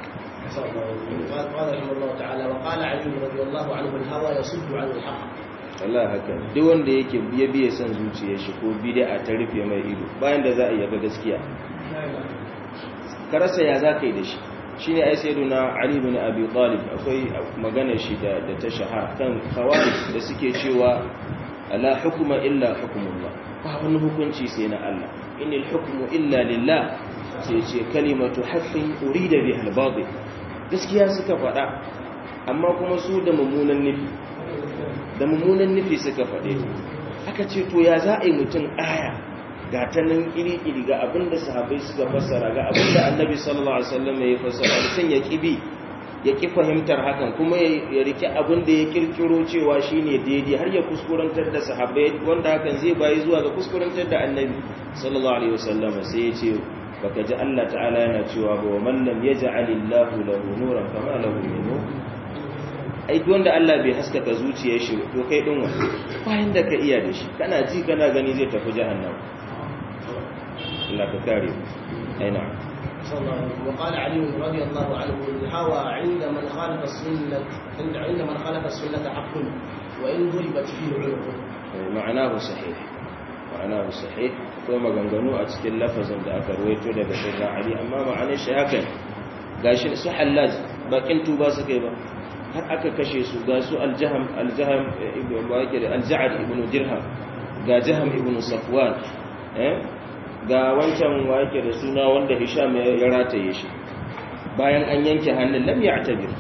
قال رحمه الله تعالى وقال علي رضي الله عنه الهوى يصد عن الحق Allah haka duk wanda yake biye biye san zuciyar shi ko bid'a ta rufe mai ido bayan da za a yaba gaskiya karasa ya za kai da shi shine ai sayyiduna Ali ibn Abi Talib akwai magana shi da da ta shahara kan khawarij da suke cewa la hukuma illa hukmullah ba wani hukunci sai na Allah inil hukmu illa lillah sai ce kalimatu haqqin urida biha al-batil gaskiya suka faɗa amma kuma su da mummunan nufi da mummunan nufi suka faɗe aka ce to ya za a yi mutum aya ga ta nan iri-iri ga abinda sahabbai suka fassara ga abinda annabi sallallahu alaihi wasallam ya fassara mutum ya kibi ya ki fahimtar hakan kuma ya rike abinda ya kirkiro cewa shine daidai har ya kuskurantar da sahabbai wanda hakan zai bayi zuwa ga kuskurantar da annabi sallallahu alaihi wasallam sai ya ce baka ji Allah ta'ala yana cewa ba wa man lam yaj'alillahu lahu nuran kama lahu min nur ai wanda Allah bai haskaka zuciyar shi to kai din wa bayan da ka iya da shi kana ji kana gani zai tafi jahannam Allah ka kare aina وقال علي رضي الله عنه الهوى عند من خالف السنة عند عند من خالف السنة حق وإن ضربت فيه عنقه معناه صحيح معناه صحيح kuma maganganu a cikin lafazin da aka ruwaito daga sayyidina Ali amma ma'anar shi hakan gashi su Hallaj bakin tuba suka yi ba har aka kashe su ga su Al-Jaham Al-Jaham ibn Waqid Al-Ja'd ibn Dirham ga Jaham ibn Safwan eh ga wancan wake da suna wanda Hisham ya rataye shi bayan an yanke hannun lam ya'tabir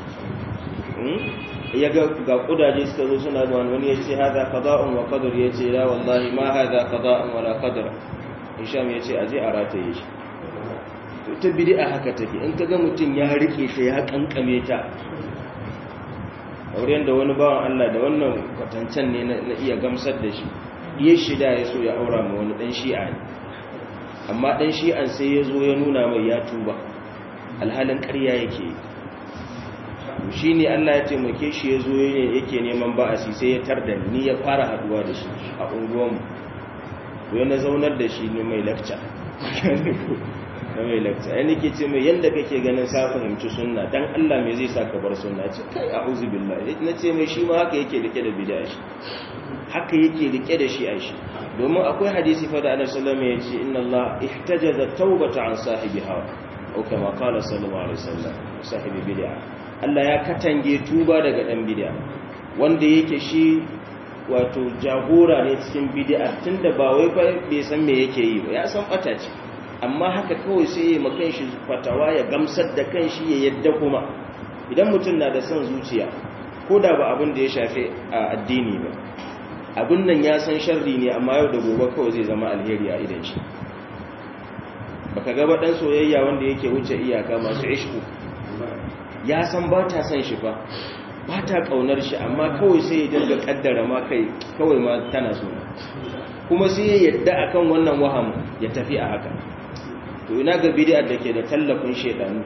ya ga ga kudaje suka zo suna da wani yace hada qada'un wa qadar yace la wallahi ma hada qada'un wala qadar Hisham yace aje a rataye shi to ta bid'a haka take in kaga mutun ya rike ta ya kankame ta auren da wani bawan Allah da wannan kwatancan ne na iya gamsar da shi iya shida ya so ya aura ma wani dan shi'a ne amma dan shi'an sai ya zo ya nuna mai ya tuba alhalin ƙarya yake shi ne Allah ya taimake shi ya zo yake neman ba'asi sai ya tarda ni ya fara haduwa da shi a unguwanmu to na zaunar da shi ne mai lakca na mai lakca ya nake ce mai yadda kake ganin sa fahimci sunna dan Allah mai zai sa ka bar sunna ce kai a'udhu billahi na ce mai shi ma haka yake rike da bid'a shi haka yake rike da shi a shi domin akwai hadisi fa da Annabi sallallahu alaihi wasallam ya ce inna Allah ihtajaza tawbata an sahibiha au kama qala sallallahu alaihi wasallam sahibi bid'a Allah ya katange tuba daga dan bid'a wanda yake shi wato jagora ne cikin bid'a tunda ba wai fa bai san me yake yi ba ya san bata ce amma haka kawai sai ya makan shi fatawa ya gamsar da kanshi ya yadda kuma idan mutum na da son zuciya ko da ba abin da ya shafe a addini ba abin nan ya san sharri ne amma yau da gobe kawai zai zama alheri a idan shi baka ga ba dan soyayya wanda yake wuce iyaka masu ishku ya san ba ta san shi ba ba ta kaunar shi amma kawai sai ya dinga kaddara ma kai kawai ma tana so kuma sai ya yadda akan wannan wahamu ya tafi a haka to ina ga bid'a da ke da tallafin shedanu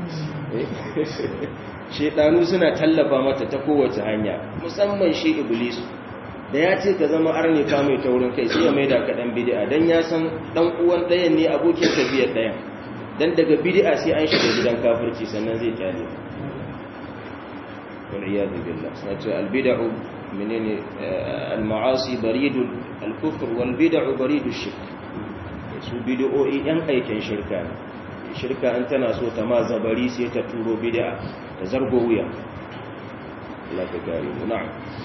shedanu suna tallafa mata ta kowace hanya musamman shi iblis da ya ce ka zama arne ka mai taurin kai sai ya maida ka dan bid'a dan ya san dan uwan dayan ne abokin tafiyar dayan dan daga bid'a sai an shiga gidan kafirci sannan zai kyale wal iyad billah sai al-bid'u menene al-ma'asi baridul al-kufr wal bid'u baridush shirk su bid'o'i yan aikin shirka ne shirka an tana so ta ma zabari sai ta turo bid'a ta zargo wuya Allah ka kare mu na'am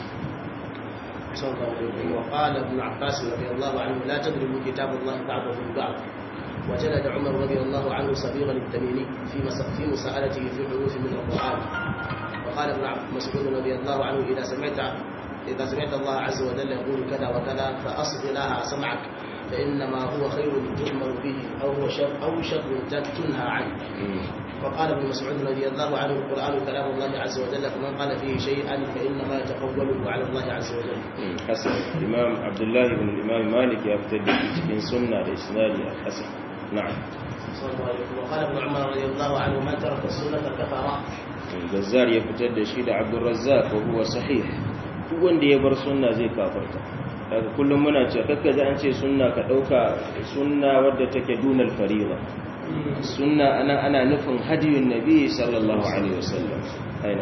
وقال ابن عباس رضي الله عنه لا تضربوا كتاب الله بعضه البعض وجلد عمر رضي الله عنه صبيغا التميمي في في مساءلته في حروف من القرآن وقال ابن مسعود رضي الله عنه إذا سمعت إذا سمعت الله عز وجل يقول كذا وكذا فأصغ لها سمعك فإنما هو خير تؤمر به أو هو شر أو شر تنهى عنه وقال ابن مسعود رضي الله عنه القرآن كلام الله عز وجل فمن قال فيه شيئا فإنما يتقوله على الله عز وجل. حسن الإمام عبد الله بن الإمام مالك يفتدي في سنة الإسناد الحسن na'am وقال ابن عمر رضي الله عنه من ترك السنة كفر. البزار ya fitar da shi da Abdul Razzaq wa huwa sahih duk wanda ya bar sunna zai kafarta daga kullum muna cewa kakka ji an ce sunna ka dauka sunna wadda take dunal fariḍa sunna ana ana nufin hadiyun nabi sallallahu alaihi wasallam aina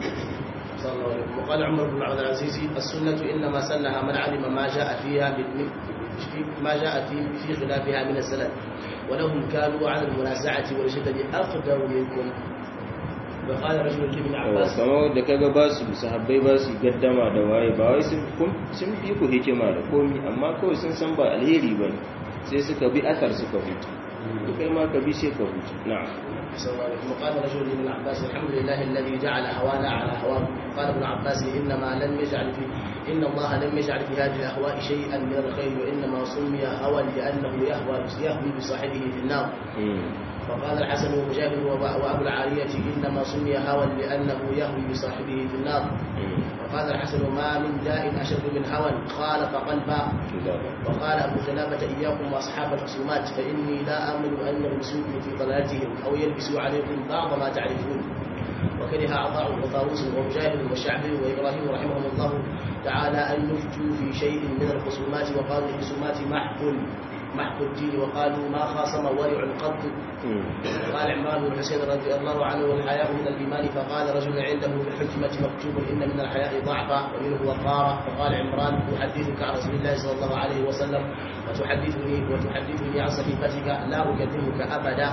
وقال عمر بن عبد العزيز السنة إنما سنها من علم ما جاء فيها ما جاء في في خلافها من السلف ولهم كانوا على المنازعة والشدة أقدر منكم. وقال رجل لابن عباس kamar da kaga ba su sahabbai ba su gaddama da waye ba wai sun sun fi ku hikima da komi amma kawai sun san ba alheri bane sai suka bi athar suka huta kai ma ka bi sai ka huta na'am. وقال رجل لابن عباس الحمد لله الذي جعل هوانا على هواه. قال ابن عباس إنما لم يجعل في إن الله لم يجعل في هذه الأهواء شيئا من الخير وإنما سمي هوى لأنه يهوى يهوي بصاحبه في النار. وقال الحسن ومجاهد وأبو العالية إنما سمي هوى لأنه يهوي بصاحبه في النار. وقال الحسن ما من داء أشد من هوى خالف قلبا. وقال أبو خلافة إياكم وأصحاب الخصومات فإني لا آمن أن يلبسوكم في ضلالتهم أو يلبسوا عليكم بعض ما تعرفون. وكره عطاء وطاووس ومجاهد والشعبي وإبراهيم رحمهم الله تعالى أن يفتوا في شيء من الخصومات وقالوا الخصومات محق محق الدين وقالوا ما خاصم ورع قط. قال عمران بن حسين رضي الله عنه والحياء من الإيمان فقال رجل عنده في الحكمة مكتوب إن من الحياء ضعفا ومنه وقارا. فقال عمران أحدثك عن رسول الله صلى الله عليه وسلم وتحدثني وتحدثني عن صحيفتك لا أكذبك أبدا.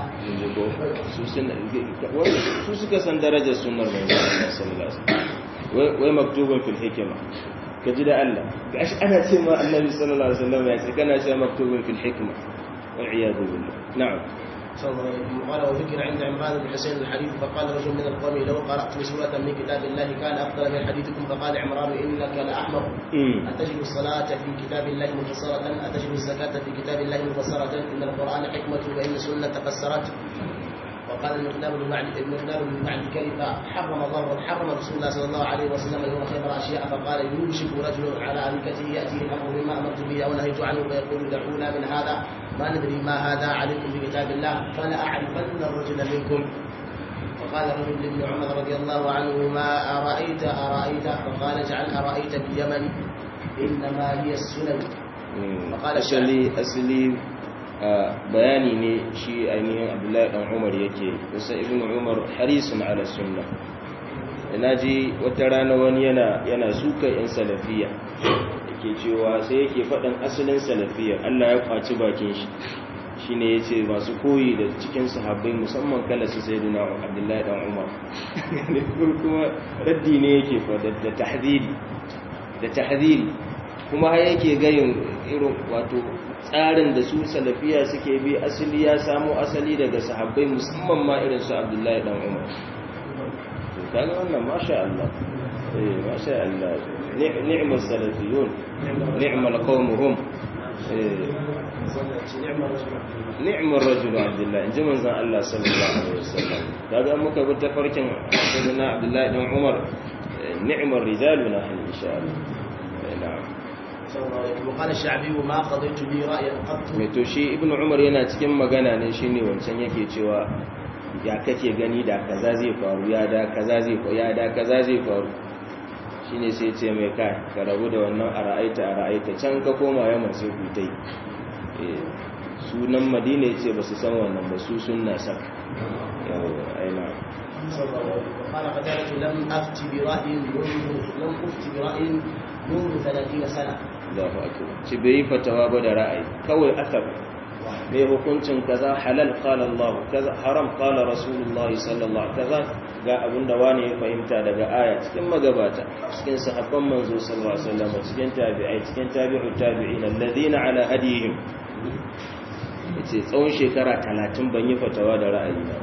su suka san darajar sunnar manzo Allah sallallahu alaihi wasallam wai maktubun fil hikma kaji da Allah gashi ana ce ma annabi sallallahu alaihi wasallam ya ce kana cewa maktubun fil hikma wal iyad billah na'am. قال وذكر عند عمران بن حسين الحديث فقال رجل من القوم لو قرأت سورة من كتاب الله كان أفضل من حديثكم. فقال عمران إنك لأحمق أتجد الصلاة في كتاب الله مفسرة أتجد الزكاة في كتاب الله مفسرة إن القرآن حكمة وإن السنة فسرت. وقال المقدام بن معد كيف حرم الله حرم رسول الله صلى الله عليه وسلم يوم خيبر أشياء فقال يوشك رجل على أريكته يأتيه الأمر بما أمرت به أو نهيت عنه فيقول دعونا من هذا ما ندري ما هذا عليكم بكتاب الله فلا أعرفن الرجل منكم. فقال رجل لابن عمر رضي الله عنه ما أرأيت أرأيت فقال اجعل أرأيت باليمن إنما هي السنن. فقال أسلي أسلي bayani ne shi ainihin Abdullahi dan Umar yake kusa Ibn Umar harisun ala sunna. Ina ji wata rana wani yana yana suka yan salafiya yake cewa sai yake faɗin asalin salafiya Allah ya kwaci bakin shi shine yace masu koyi da cikin sahabbai musamman kala su sayyidina Abdullahi dan Umar kuma raddi ne yake faɗa da tahdhiri da tahdhiri kuma har yake gayin irin wato tsarin da su salafiya suke bi asali ya samu asali daga sahabbai musamman ma irin su Abdullahi dan Umar. To kaga wannan masha Allah eh masha Allah ni'mal salafiyun ni'mal qaumuhum eh ni'mal rajul Abdullah inji manzon Allah sallallahu alaihi wasallam. Kaga muka bi tafarkin sayyidina Abdullahi dan Umar ni'mal rijaluna insha Allah. Na'am. وقال الشعبي ما قضيت لي رأيا قط. mai to shi ibn umar yana cikin magana ne shine wancan yake cewa ya kake gani da kaza zai faru ya da kaza zai faru ya da kaza zai faru shine sai ce mai kai ka rabu da wannan ara'aita ara'aita can ka koma yaman sai ku tai eh sunan madina yace ba su san wannan ba su sunna sak yawa aina قال قتادة لم أفت برأي لم أفت برأي منذ ثلاثين سنة. Allahu akbar ci bai fatawa ba da ra'ayi kawai akab mai hukuncin kaza halal qala Allah kaza haram qala Rasulullah sallallahu kaza ga abinda wani ya fahimta daga aya cikin magabata cikin sahabban manzo sallallahu alaihi wasallam cikin tabi'ai cikin tabi'u tabi'in alladhina ala hadihim yace tsawon shekara talatin ban yi fatawa da ra'ayi ba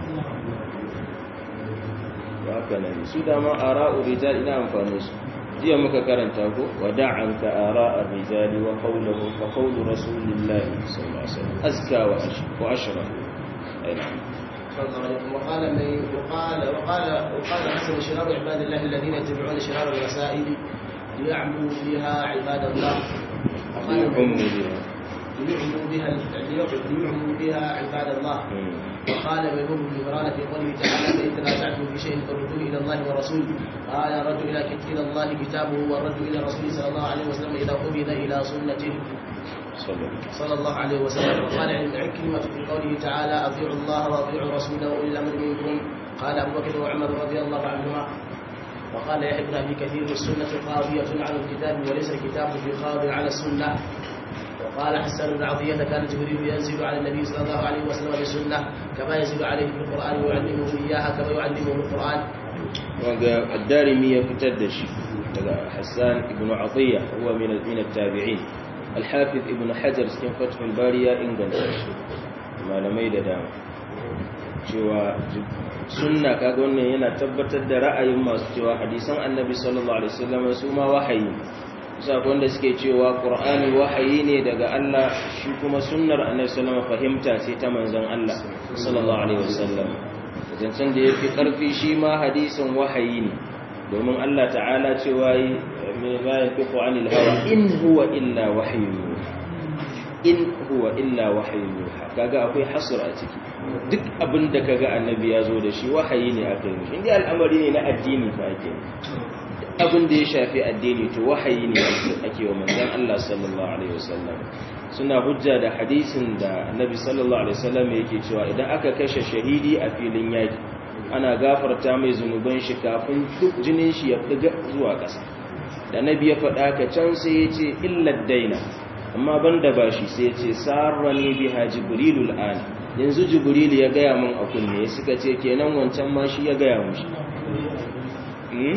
haka ne su da ma ara'u rijal ina amfani su jiya muka karanta ko wada'anka ara'ar rijali wa qawluhu fa qawlu rasulillahi sallallahu alaihi wasallam azka wa ashraf aina وقال من وقال وقال وقال حسن شرار عباد الله الذين يتبعون شرار الوسائل ليعملوا فيها عباد الله. وقال ليعلموا بها ليعلموا بها عباد الله. وقال ميمون بن عمران في قوله تعالى: فإن تنازعتم في شيء فردوه إلى الله ورسوله. قال الرد إلى إلى الله كتابه، والرد إلى رسوله صلى الله عليه وسلم إذا قبض إلى سنته صلى الله عليه وسلم. وقال عكرمة في قوله تعالى: أطيعوا الله وأطيعوا رسوله وأولي الأمر منكم. قال أبو بكر وعمر رضي الله عنهما. وقال يحيى بن أبي كثير: السنة قاضية على الكتاب وليس الكتاب بقاض على السنة. وقال حسان بن عطية: كان جبريل ينزل على النبي صلى الله عليه وسلم بالسنة كما ينزل عليه في القرآن ويعلمه إياها كما يعلمه القرآن. الدارمي يفتدش حسان بن عطية هو من من التابعين. الحافظ ابن حجر في فتح البارية إنجلش ما لمي da dama cewa sunna kaga wannan yana tabbatar da ra'ayin masu cewa hadisan annabi sallallahu alaihi wasallam su ma wahayi sakon da suke cewa qur'ani wahayi ne daga Allah shi kuma sunnar annabi sallallahu alaihi wasallam fahimta ce ta manzon Allah sallallahu alaihi wasallam zancen da yafi karfi shi ma hadisin wahayi ne domin Allah ta'ala cewa ma yanfiqu anil hawa in huwa illa wahyun in huwa illa wahyun kaga akwai hasr a ciki duk abin da kaga annabi ya zo da shi wahayi ne aka yi mishi inda al'amari ne na addini fa ake abin da ya shafi addini to wahayi ne ake wa manzon Allah sallallahu alaihi wasallam suna hujja da hadisin da annabi sallallahu alaihi wasallam yake cewa idan aka kashe shahidi a filin yaki ana gafarta mai zunuban shi kafin duk jinin shi ya figa zuwa ƙasa da nabi ya faɗa ka can sai ya ce illad daina amma banda bashi sai ya ce sarrani biha jibrilul an yanzu jibril ya gaya min a kunne suka ce kenan wancan ma shi ya gaya mushi hmm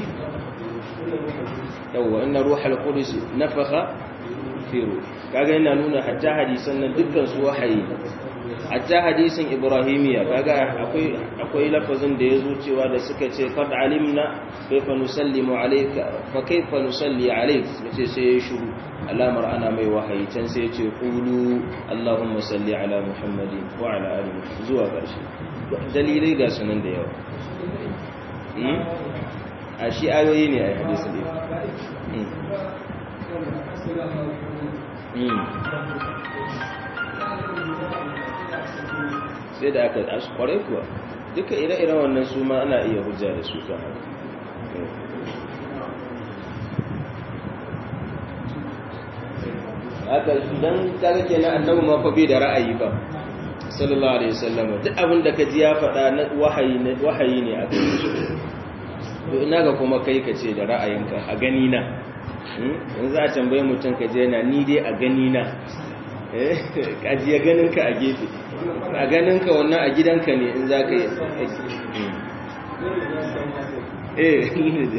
yawa inna ruhul qudus nafakha fi ruh kaga yana nuna hatta hadisan nan dukkan su wahayi hatta hadisin ibrahimiya kaga akwai akwai lafazin da yazo cewa da suka ce qad alimna kayfa nusallimu alayka fa kayfa nusalli alayk sai sai ya shiru alamar ana mai wahayi can sai ya ce qulu allahumma salli ala muhammadin wa ala ali muhammad zuwa karshe dalilai ga sunan da yawa hmm a shi ayoyi ne a hadisin da hmm hmm sai da aka asu kwarai kuwa duka ire-iren wannan su ma ana iya hujja da su kan haka idan kaga kenan annabi ma fa bai da ra'ayi ba sallallahu alaihi wasallam duk abin da kaji ya faɗa na wahayi ne wahayi ne aka yi to ina ga kuma kai ka ce da ra'ayinka a gani na yanzu a tambaye mutum ka je yana ni dai a gani na eh kaji ya ganin ka a gefe a ganin ka wannan a gidanka ne in za ka yi eh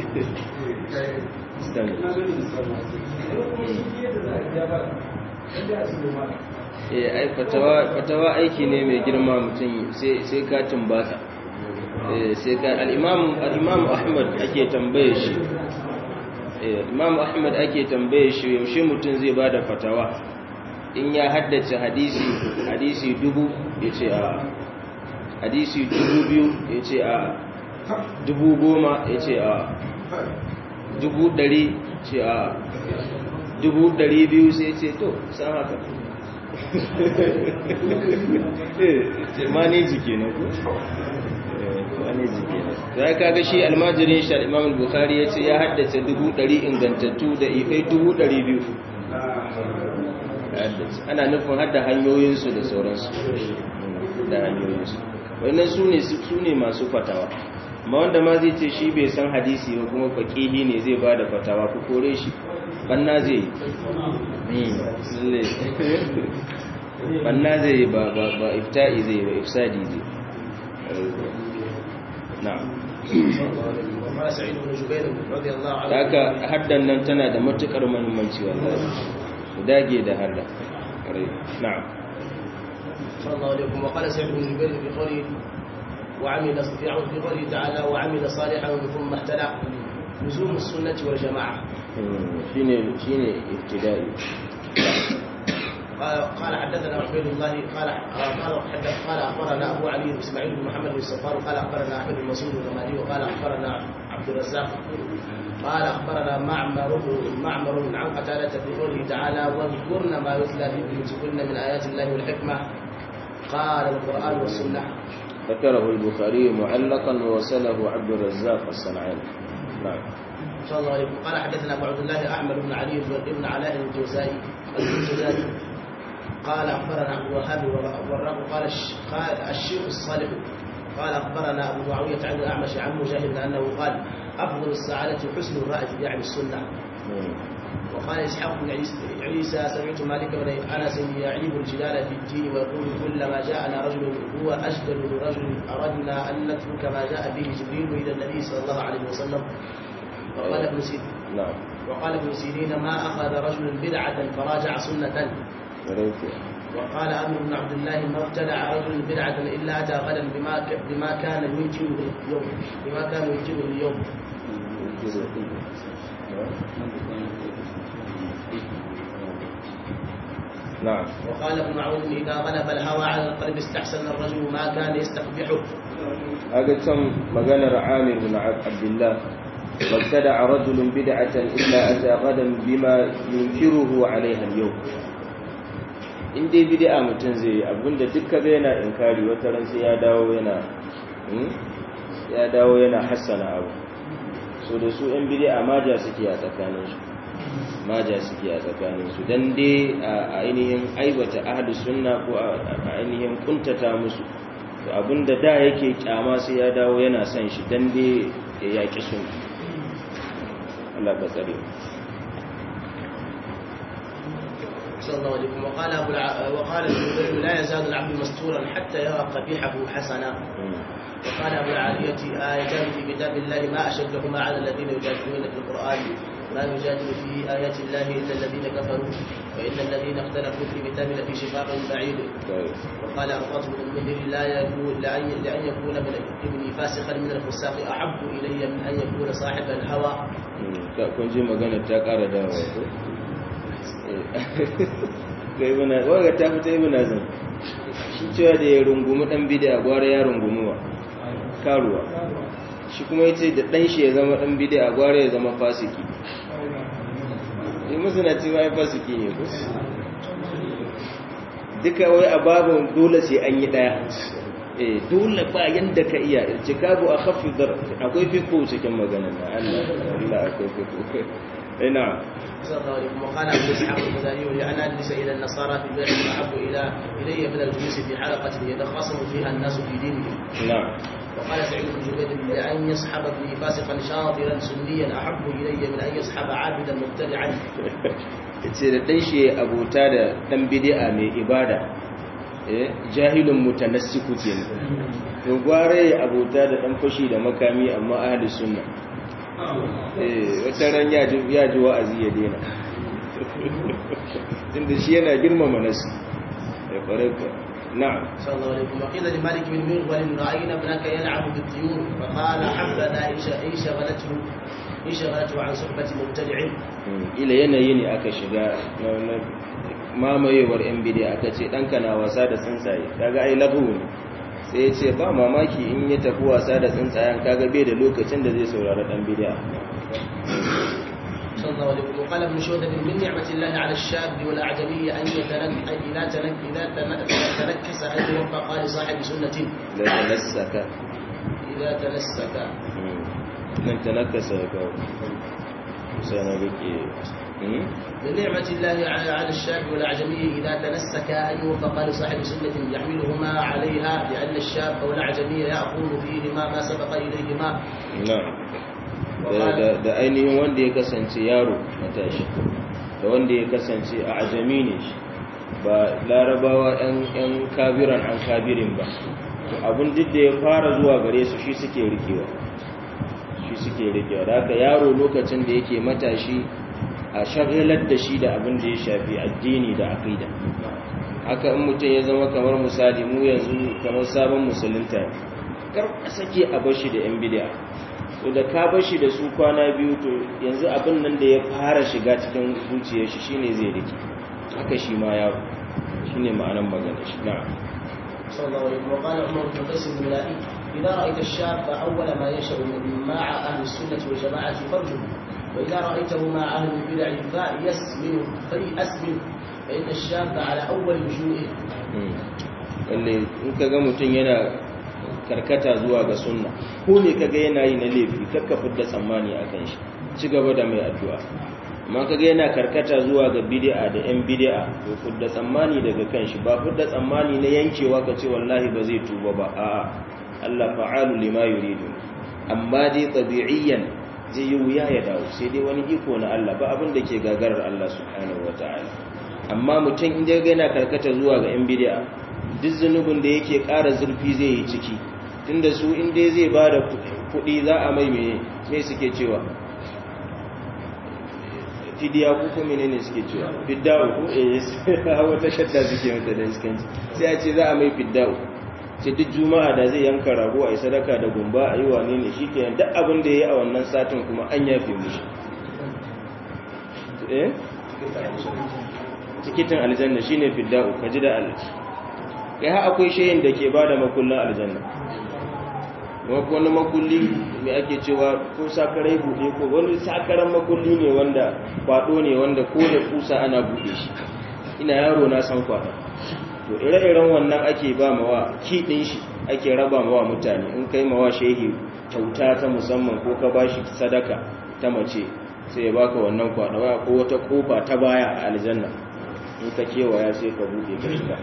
eh ai fatawa fatawa aiki ne mai girma mutum sai sai ka tumbata eh sai ka al-imam al-imam Ahmad ake tambaye shi eh imam Ahmad ake tambaye shi yaushe mutum zai bada fatawa in ya haddace hadisi hadisi dubu yace a hadisi dubu biyu yace a dubu goma yace a dubu dari ce a dubu dari biyu sai ce to san haka ce maneji kenan ko maneji kenan sai kaga shi almajirin shi Imam al-Bukhari yace ya haddace dubu dari ingantattu da ifai dubu dari biyu ana nufin hadda hanyoyinsu da sauransu da hanyoyinsu wannan su ne su ne masu fatawa amma wanda ma zai ce shi bai san hadisi ba kuma faqihi ne zai bada fatawa ku kore shi banna zai yi banna zai ba ba ba ifta'i zai ba ifsadi zai na'am haka haddan nan tana da matukar muhimmanci wallahi dage da hadda na'am sallallahu alaihi wa qala sa'id bin jubair bi qawli وعمل استطيعه في قوله تعالى وعمل صالحا ثم اهتدى لزوم السنة والجماعة شيني شيني ابتدائي قال قال حدثنا عبيد الله قال قال حدث قال اخبرنا ابو علي بن اسماعيل بن محمد بن الصفار قال اخبرنا احمد بن مسعود الرمادي وقال اخبرنا عبد الرزاق قال أخبرنا معمر معمر عن قتادة في قوله تعالى واذكرن ما يتلى في بيوتكن من آيات الله والحكمة قال القرآن والسنة. ذكره البخاري معلقا ووصله عبد الرزاق الصنعاني. نعم. صلى الله عليه وسلم. قال حدثنا أبو عبد الله أحمد بن علي بن علاء الجوزائي الجوزائي قال أخبرنا أبو وهاب والرب قال الشيخ الصالح قال أخبرنا أبو معاوية عن الأعمش عن مجاهد أنه قال أفضل السعادة حسن الرأي يعني السنة. وقال إسحاق بن عيسى سمعت مالك بن أنس يعيب الجدال في الدين ويقول كلما جاءنا رجل هو أجدل من رجل أردنا أن نترك ما جاء به جبريل إلى النبي صلى الله عليه وسلم. وقال ابن سيرين نعم. وقال ابن سيرين ما أخذ رجل بدعة فراجع سنة. وقال أمر بن عبد الله ما ابتدع رجل بدعة إلا أتى غدا بما بما كان ينكره اليوم بما كان ينكره اليوم. نعم. وقال ابن عون إذا غلب الهوى على القلب استحسن الرجل ما كان يستقبحه. هذا كم مجانا عامر بن عبد الله وابتدع رجل بدعة إلا أتى غدا بما ينكره عليها اليوم. in dai bid'a mutun zai abinda dukkan yana inkari wata ran sai ya dawo yana ya dawo yana hassana abu so da su ɗan bid'a maja suke a tsakanin su maja suke a tsakanin su dan dai a ainihin aibata ahlus sunna ko a ainihin kuntata musu to abinda da yake kyama sai ya dawo yana son shi dan dai ya yaki sunna Allah ka tsare. صلى الله عليه وسلم. وقال أبو الع... وقال الزبير لا يزال العبد مستورا حتى يرى قبيحه حسنا. وقال أبو العالية آيتان في كتاب الله ما أشدهما على الذين يجادلون في القرآن ما يجادل في آيات الله إلا الذين كفروا وإن الذين اختلفوا في كتاب لفي شقاق بعيد. وقال أرقط بن المنذر لا يقول لأن لأن يكون من ابني فاسقا من الفساق أحب إلي من أن يكون صاحب الهوى. كنت magana ta ƙara dawowa ko kai bana waga ta fita ibn azam shi cewa da ya rungumi dan bid'a gwara ya rungumuwa karuwa shi kuma yace da dan shi ya zama dan bid'a gwara ya zama fasiki in musanaci ma ya fasiki ne ko duka wai ababun dole sai an yi daya eh dole ba yanda ka iya irtikabu akhaffi dar akwai fiko cikin maganar Allah Allah akwai fiko ina وقال ابن اسحاق الغزالي لان اجلس الى النصارى في البيت احب الى الي من الجلوس في حلقه يتخاصم فيها الناس في دينهم. نعم. وقال سعيد بن جبير لان يصحب ابني فاسقا شاطرا سنيا احب الي من ان يصحب عابدا مبتدعا. ce da dan shi abota da dan bid'a mai ibada eh jahilun mutanassiku kenan to gware abota da dan fashi da makami amma ahli sunna eh wata ran ya ji ya ji wa'azi ya dena inda shi yana girmama nasu ya fare ka na'am sallallahu alaihi wa qila li malik bin mirwal ra'ayna ibnaka yal'abu bit-tuyur fa qala habana aisha aisha walatu aisha walatu an suhbati mubtadi'in ila yanayi ne aka shiga mamayewar yan bidiya aka ce danka na wasa da tsuntsaye kaga ai lahu ne sai ya ce ba mamaki in ya tafi wasa da tsuntsayen kaga bai da lokacin da zai saurari dan bidiya sallallahu alaihi wa qala ibn shuhada min ni'mati llahi 'ala ash-shab wal a'jami an yatanakka ila tanakka ila tanakkasa an yuwaffaqa li sahibi sunnati la tanassaka ila tanassaka nan tanakkasa ka sai na biki من نعمة الله على الشاب والأعجمي إذا تنسك أن يوفق لصاحب سنة يحملهما عليها لأن الشاب والأعجمي يأخذ فيهما ما سبق إليهما. نعم. da ainihin wanda ya kasance yaro matashi da wanda ya kasance a ajami ne ba larabawa yan kabiran an kabirin ba abin duk da ya fara zuwa gare su shi suke rikewa shi suke rikewa da haka yaro lokacin da yake matashi a shagalar da shi da abin da ya shafi addini da aqida haka in mutum ya zama kamar misali mu yanzu kamar sabon musulunta kar a sake a bashi da yan bid'a to da ka bashi da su kwana biyu to yanzu abin nan da ya fara shiga cikin zuciyar shi shine zai rike haka shi ma yaro shine ma'anar magana shi na'am sallallahu alaihi wa qala umar bin qais bin la'i إذا رأيت الشاب أول ما ينشأ مع أهل السنة والجماعة فرجه وإذا رأيته مع أهل البدع فيأس منه فيأس منه فإن الشاب على أول وجوهه. wanda in ka ga mutum yana karkata zuwa ga sunna ko ne ka ga yana yi na laifi kakka fidda tsammani a kan shi ci gaba da mai addu'a amma ka ga yana karkata zuwa ga bid'a da yan bid'a to fidda tsammani daga kan shi ba fidda tsammani na yankewa ka ce wallahi ba zai tuba ba a'a Allah fa'alu lima yuridu amma dai tabi'iyyan zai yi wuya ya dawo sai dai wani iko na Allah ba abin da ke gagarar Allah subhanahu wataala amma mutum inda ga yana karkata zuwa ga yan bid'a duk zunubin da yake ƙara zurfi zai yi ciki tunda su inda zai ba da kuɗi za a mai mai suke cewa fidiya ko kuma menene suke cewa fidda'u ko eh wata shadda suke mata da iskanci sai a ce za a mai fidda'u sai duk juma'a da zai yanka rago a yi sadaka da gumba a yi wane ne shi ke duk abin da ya yi a wannan satin kuma an yafe mishi eh tikitin aljanna shine fidda'u kaji da Allah kai ha akwai shayin da ke bada makullin aljanna wani makulli mai ake cewa ko sakarai buɗe ko wani sakaran makulli ne wanda kwaɗo ne wanda ko da kusa ana buɗe shi ina yaro na san kwaɗo to ire-iren wannan ake ba mawa kiɗin shi ake raba mawa mutane in kai mawa shehi kyauta ta musamman ko ka bashi sadaka ta mace sai ya baka wannan kwaɗo ko wata kofa ta baya a aljanna in ka kewaya sai ka buɗe ka shiga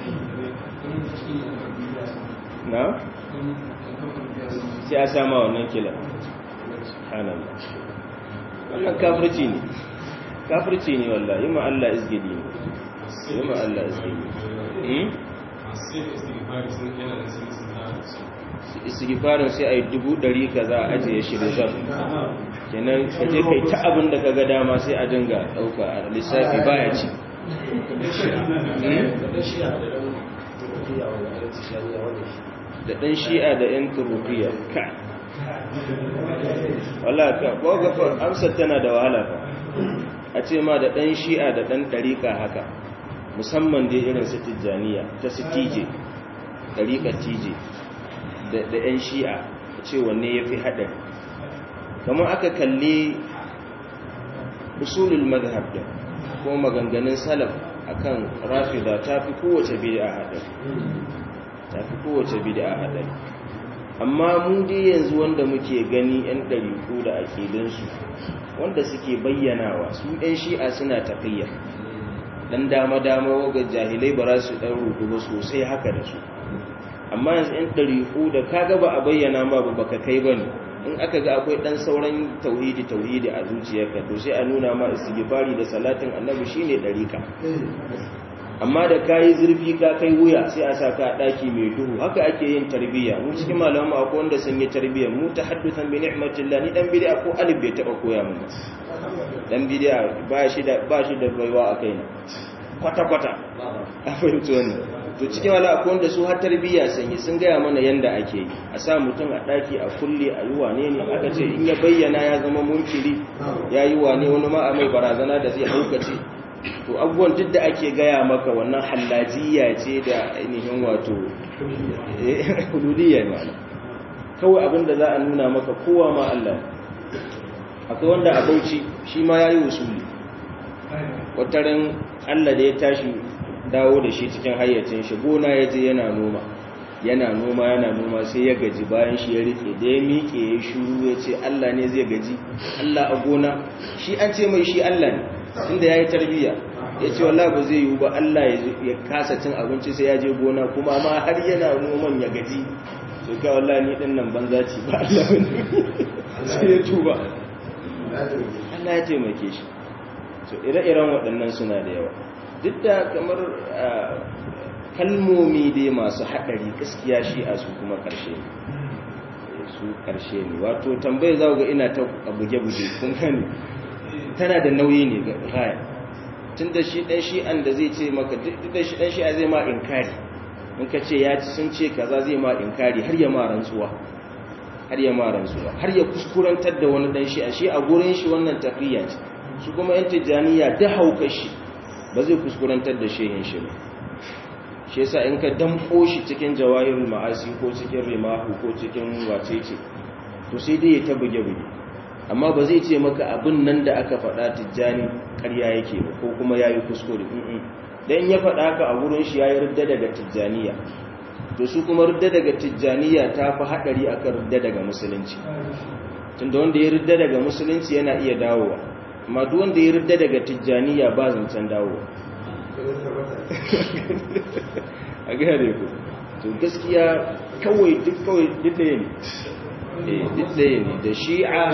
na? sai a sama wannan kila hannun wannan kafirci ne kafirci ne wallah yi ma Allah izgidi ne yi ma Allah izgidi istighfarin sai a yi dubu ɗari ka za a ajiye shi da zan kenan kaje kai ta abin da ka ga dama sai a dinga ɗauka a lissafi baya ci da ɗan shi'a da ‘yan turukiya ka wala ka ƙogafar amsar tana da wahala fa a ce ma da ɗan shi'a da ɗan ɗariƙa haka musamman dai irin su tijjaniya ta su tije ɗariƙar tije da ‘yan shi'a a ce wanne ya fi haɗari kamar aka kalli usulul madhab da ko maganganun salaf akan rafida ta fi kowace bid'a haɗari ta fi kowace bid'a haɗari amma mu dai yanzu wanda muke gani yan ɗariƙu da aƙidinsu wanda suke bayyanawa su ɗan shi'a suna tafiya dan dama-dama waga jahilai ba za su ɗan rudu ba sosai haka da su amma yanzu yan ɗariƙu da kaga ba a bayyana ma ba baka kai ba ne in aka ga akwai ɗan sauran tauhidi tauhidi a zuciyarka to sai a nuna ma istighfari da salatin annabi shine ɗariƙa amma da kayi zurfi ka kai wuya sai a saka daki mai duhu haka ake yin tarbiyya mu cikin malaman mu akwai wanda sun yi tarbiyya mu tahaddathan bi ni'matillah ni dan bid'a ko alif bai taba koya mun dan bid'a ba shi da ba shi da baiwa a kaina kwata kwata a fahimci wannan to cikin wala akwai wanda su har tarbiyya sun yi sun gaya mana yanda ake yi a sa mutum a daki a kulle a yi wane ne aka ce in ya bayyana ya zama munkiri ya yi wane wani ma a mai barazana da zai haukace to abubuwan duk da ake gaya maka wannan hallajiya ce da ainihin wato hududiyya ne kawai abinda za a nuna maka kowa ma Allah akwai wanda a Bauchi shi ma yayi usuli wataran Allah da ya tashi dawo da shi cikin hayyacin shi gona yaje yana noma yana noma yana noma sai ya gaji bayan shi ya rike da ya miƙe ya shuru ya ce Allah ne zai gaji Allah a gona shi an ce mai shi Allah ne inda ya yi tarbiyya ya ce wallah ba zai yi ba Allah ya kasa cin abinci sai ya je gona kuma ma har yana noman ya gaji so ka wallah ni din nan banza ci ba Allah ne sai ya tuba Allah ya taimake shi so ire-iren waɗannan suna da yawa duk da kamar kalmomi dai masu haɗari gaskiya shi a su kuma ƙarshe ne su ƙarshe ne wato tambaye za ga ina ta buge-buge kun gani tana da nauyi ne ga raya tun da shi ɗan shi'an da zai ce maka duk da shi ɗan shi'a zai ma inkari in ka ce ya ci sun ce kaza zai ma inkari har ya ma rantsuwa har ya ma rantsuwa har ya kuskurantar da wani ɗan shi'a shi a gurin shi wannan tafiya ce su kuma yan tijjaniya da haukar shi ba zai kuskurantar da shehin shi ba shi yasa in ka damko shi cikin jawahirul ma'asi ko cikin rimahu ko cikin wacece to sai dai ya ta buge-buge amma ba zai ce maka abin nan da aka faɗa tijjani ƙarya yake ba ko kuma ya yi kuskure dan ya faɗa haka a wurin shi ya yi ridda daga tijjaniya to su kuma ridda daga tijjaniya ta fi haɗari akan ridda daga musulunci tunda wanda ya ridda daga musulunci yana iya dawowa amma duk wanda ya ridda daga tijjaniya ba zancen dawowa a gare ku to gaskiya kawai duk kawai duk ɗaya ne duk ɗaya ne da shi'a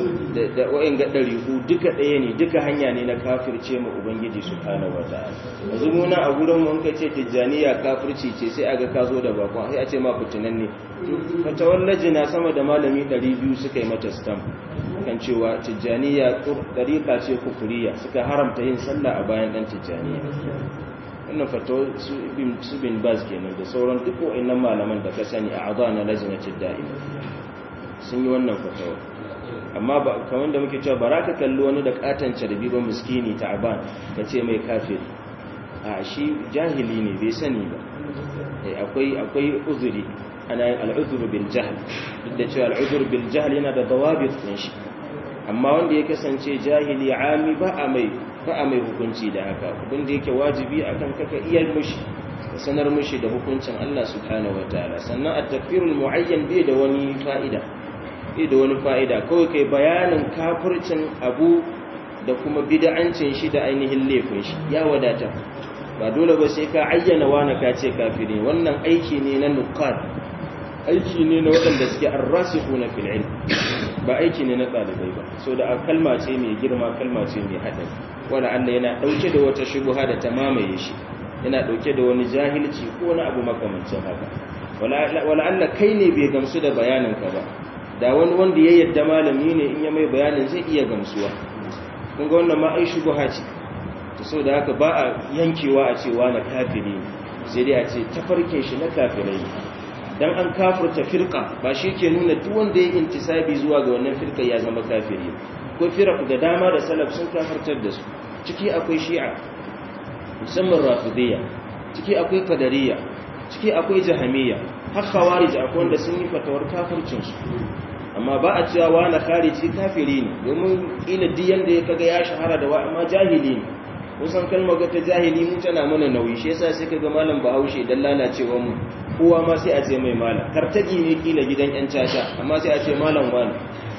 da wa'in ga ɗarihu duka ɗaya ne duka hanya ne na kafirce ma ubangiji subhanahu wa ta'ala yanzu muna a gurin mun kace tijjaniya kafirci ce sai aga ka zo da bakon sai a ce ma fitinan ne fatawar lajina sama da malami ɗari biyu suka yi mata stamp kan cewa tijjaniya ɗariƙa ce kufuriya suka haramta yin sallah a bayan ɗan tijjaniya wannan fatawar su bin baz kenan da sauran duk wa'innan malaman da ka sani a adana lajinatin da'ima sun yi wannan fatawa amma ba kamar da muke cewa bara ka kalli wani da katan carbi ba miskini ta'aban ka ce mai kafiri a shi jahili ne bai sani ba akwai akwai uzuri ana yin al'uzuru bil jahl duk da cewa al'uzuru bil jahl yana da dawabit din shi amma wanda ya kasance jahili ami ba a mai ba a mai hukunci da haka abin da yake wajibi akan kaka iya mushi sanar mushi da hukuncin Allah subhanahu wataala sannan at-takfirul muayyan bai da wani fa'ida bai da wani fa'ida kawai kai bayanin kafircin abu da kuma bid'ancin shi da ainihin laifin shi ya wadata ba dole ba sai ka ayyana wani ka ce kafiri wannan aiki ne na nuqad aiki ne na waɗanda suke arrasikhuna fil ilm ba aiki ne na ɗalibai ba so da kalma ce mai girma kalma ce mai haɗari wanda Allah yana ɗauke da wata shubuha da ta mamaye shi yana ɗauke da wani jahilci ko wani abu makamancin haka wala Allah kai ne bai gamsu da bayaninka ba da wani wanda ya yadda malami ne in ya mai bayanin zai iya gamsuwa kun ga wannan ma ai shubuha ce to so da haka ba a yankewa a cewa na kafiri sai dai a ce tafarkin shi na kafirai dan an kafirta firqa ba shi ke nuna duk wanda ya intisabi zuwa ga wannan firqa ya zama kafiri ko firaq da dama da salaf sun kafirtar da su ciki akwai shi'a musamman rafidiyya ciki akwai qadariyya ciki akwai jahamiyya har khawarij akwai wanda sun yi fatawar kafircin su amma ba a cewa wani khariji kafiri ne domin kila diyan da ya kaga ya shahara da wa amma jahili ne kusan kalmar ga ta jahili mu tana mana nauyi shi yasa sai kaga malam Bahaushe dan lalacewar mu kowa ma sai a ce mai malam kartaji ne kila gidan yan caca amma sai a ce malam wani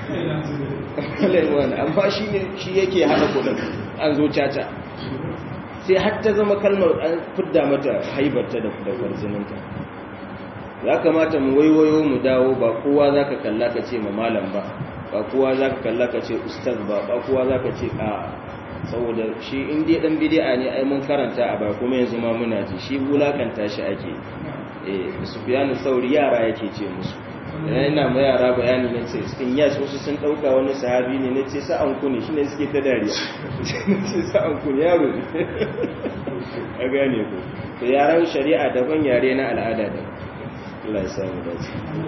malam wani amma shi ne shi yake hada kudin an zo caca sai har ta zama kalmar an fidda mata haibarta da kwarzininta ya kamata mu waiwayo mu dawo ba kowa za ka kalla ka ce ma malam ba ba kowa za ka kalla ka ce ustaz ba ba kowa za ka ce a saboda shi inda dan bidi'a ne ai mun karanta a ba kuma yanzu ma muna ji shi bulakanta shi ake eh Sufyanu Sauri yara yake ce musu idan ina ma yara bayani ne ce cikin yas wasu sun dauka wani sahabi ne ne ce sa'an ku ne shine suke ta dariya ce sa'an ku ne yaro ne a gane ku to yaran shari'a daban yare na al'ada da Allah ya samu dace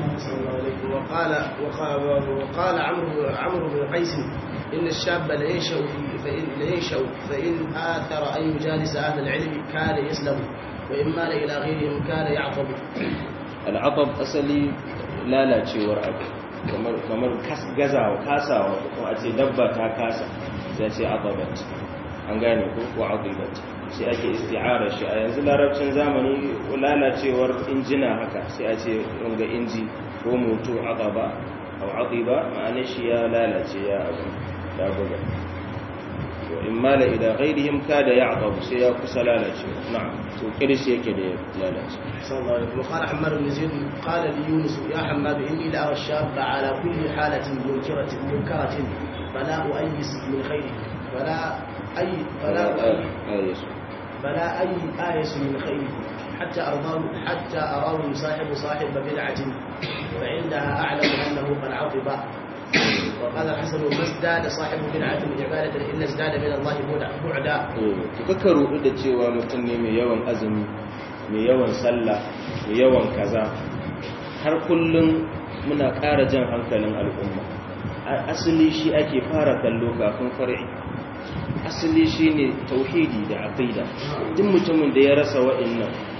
وقال وقال عمرو عمرو بن قيس إن الشاب لا ينشأ فإن لا ينشأ فإن آثر أن يجالس أهل العلم كان يسلم وإن مال إلى غيرهم كان يعطب العطب أصلي لا لا تشور أبو kamar kamar gazawa kasawa ko a ce dabba ta kasa sai ce adabat an gane ko ko adibat sai ake isti'ara shi a yanzu larabcin zamani lalacewar injina haka sai a ce runga inji ko moto adaba aw adiba ma'ana shi ya lalace ya abu da buga to in mala ila ghairihim kada ya'dab sai ya kusa lalace na'am to kirshi yake da lalace sallallahu alaihi wa qala Ammar bin Zaid qala li Yunus ya Hammad inni la ara ash-shab ala kulli halatin munkaratin munkaratin fala u'ayis min khairi fala ay fala ayis fala ay ayis min khairi حتى أرضاه حتى أراه صاحب صاحب بدعة فعندها أعلم أنه قد عطب وقال الحسن ما ازداد صاحب بدعة من عبادة إلا ازداد من الله بعدا تفكروا da cewa mutum ne mai yawan azumi mai yawan sallah mai yawan kaza har kullum muna ƙara jan hankalin al'umma asali shi ake fara kallo kafin far'i asali shine tauhidi da aqida duk mutumin da ya rasa wa'annan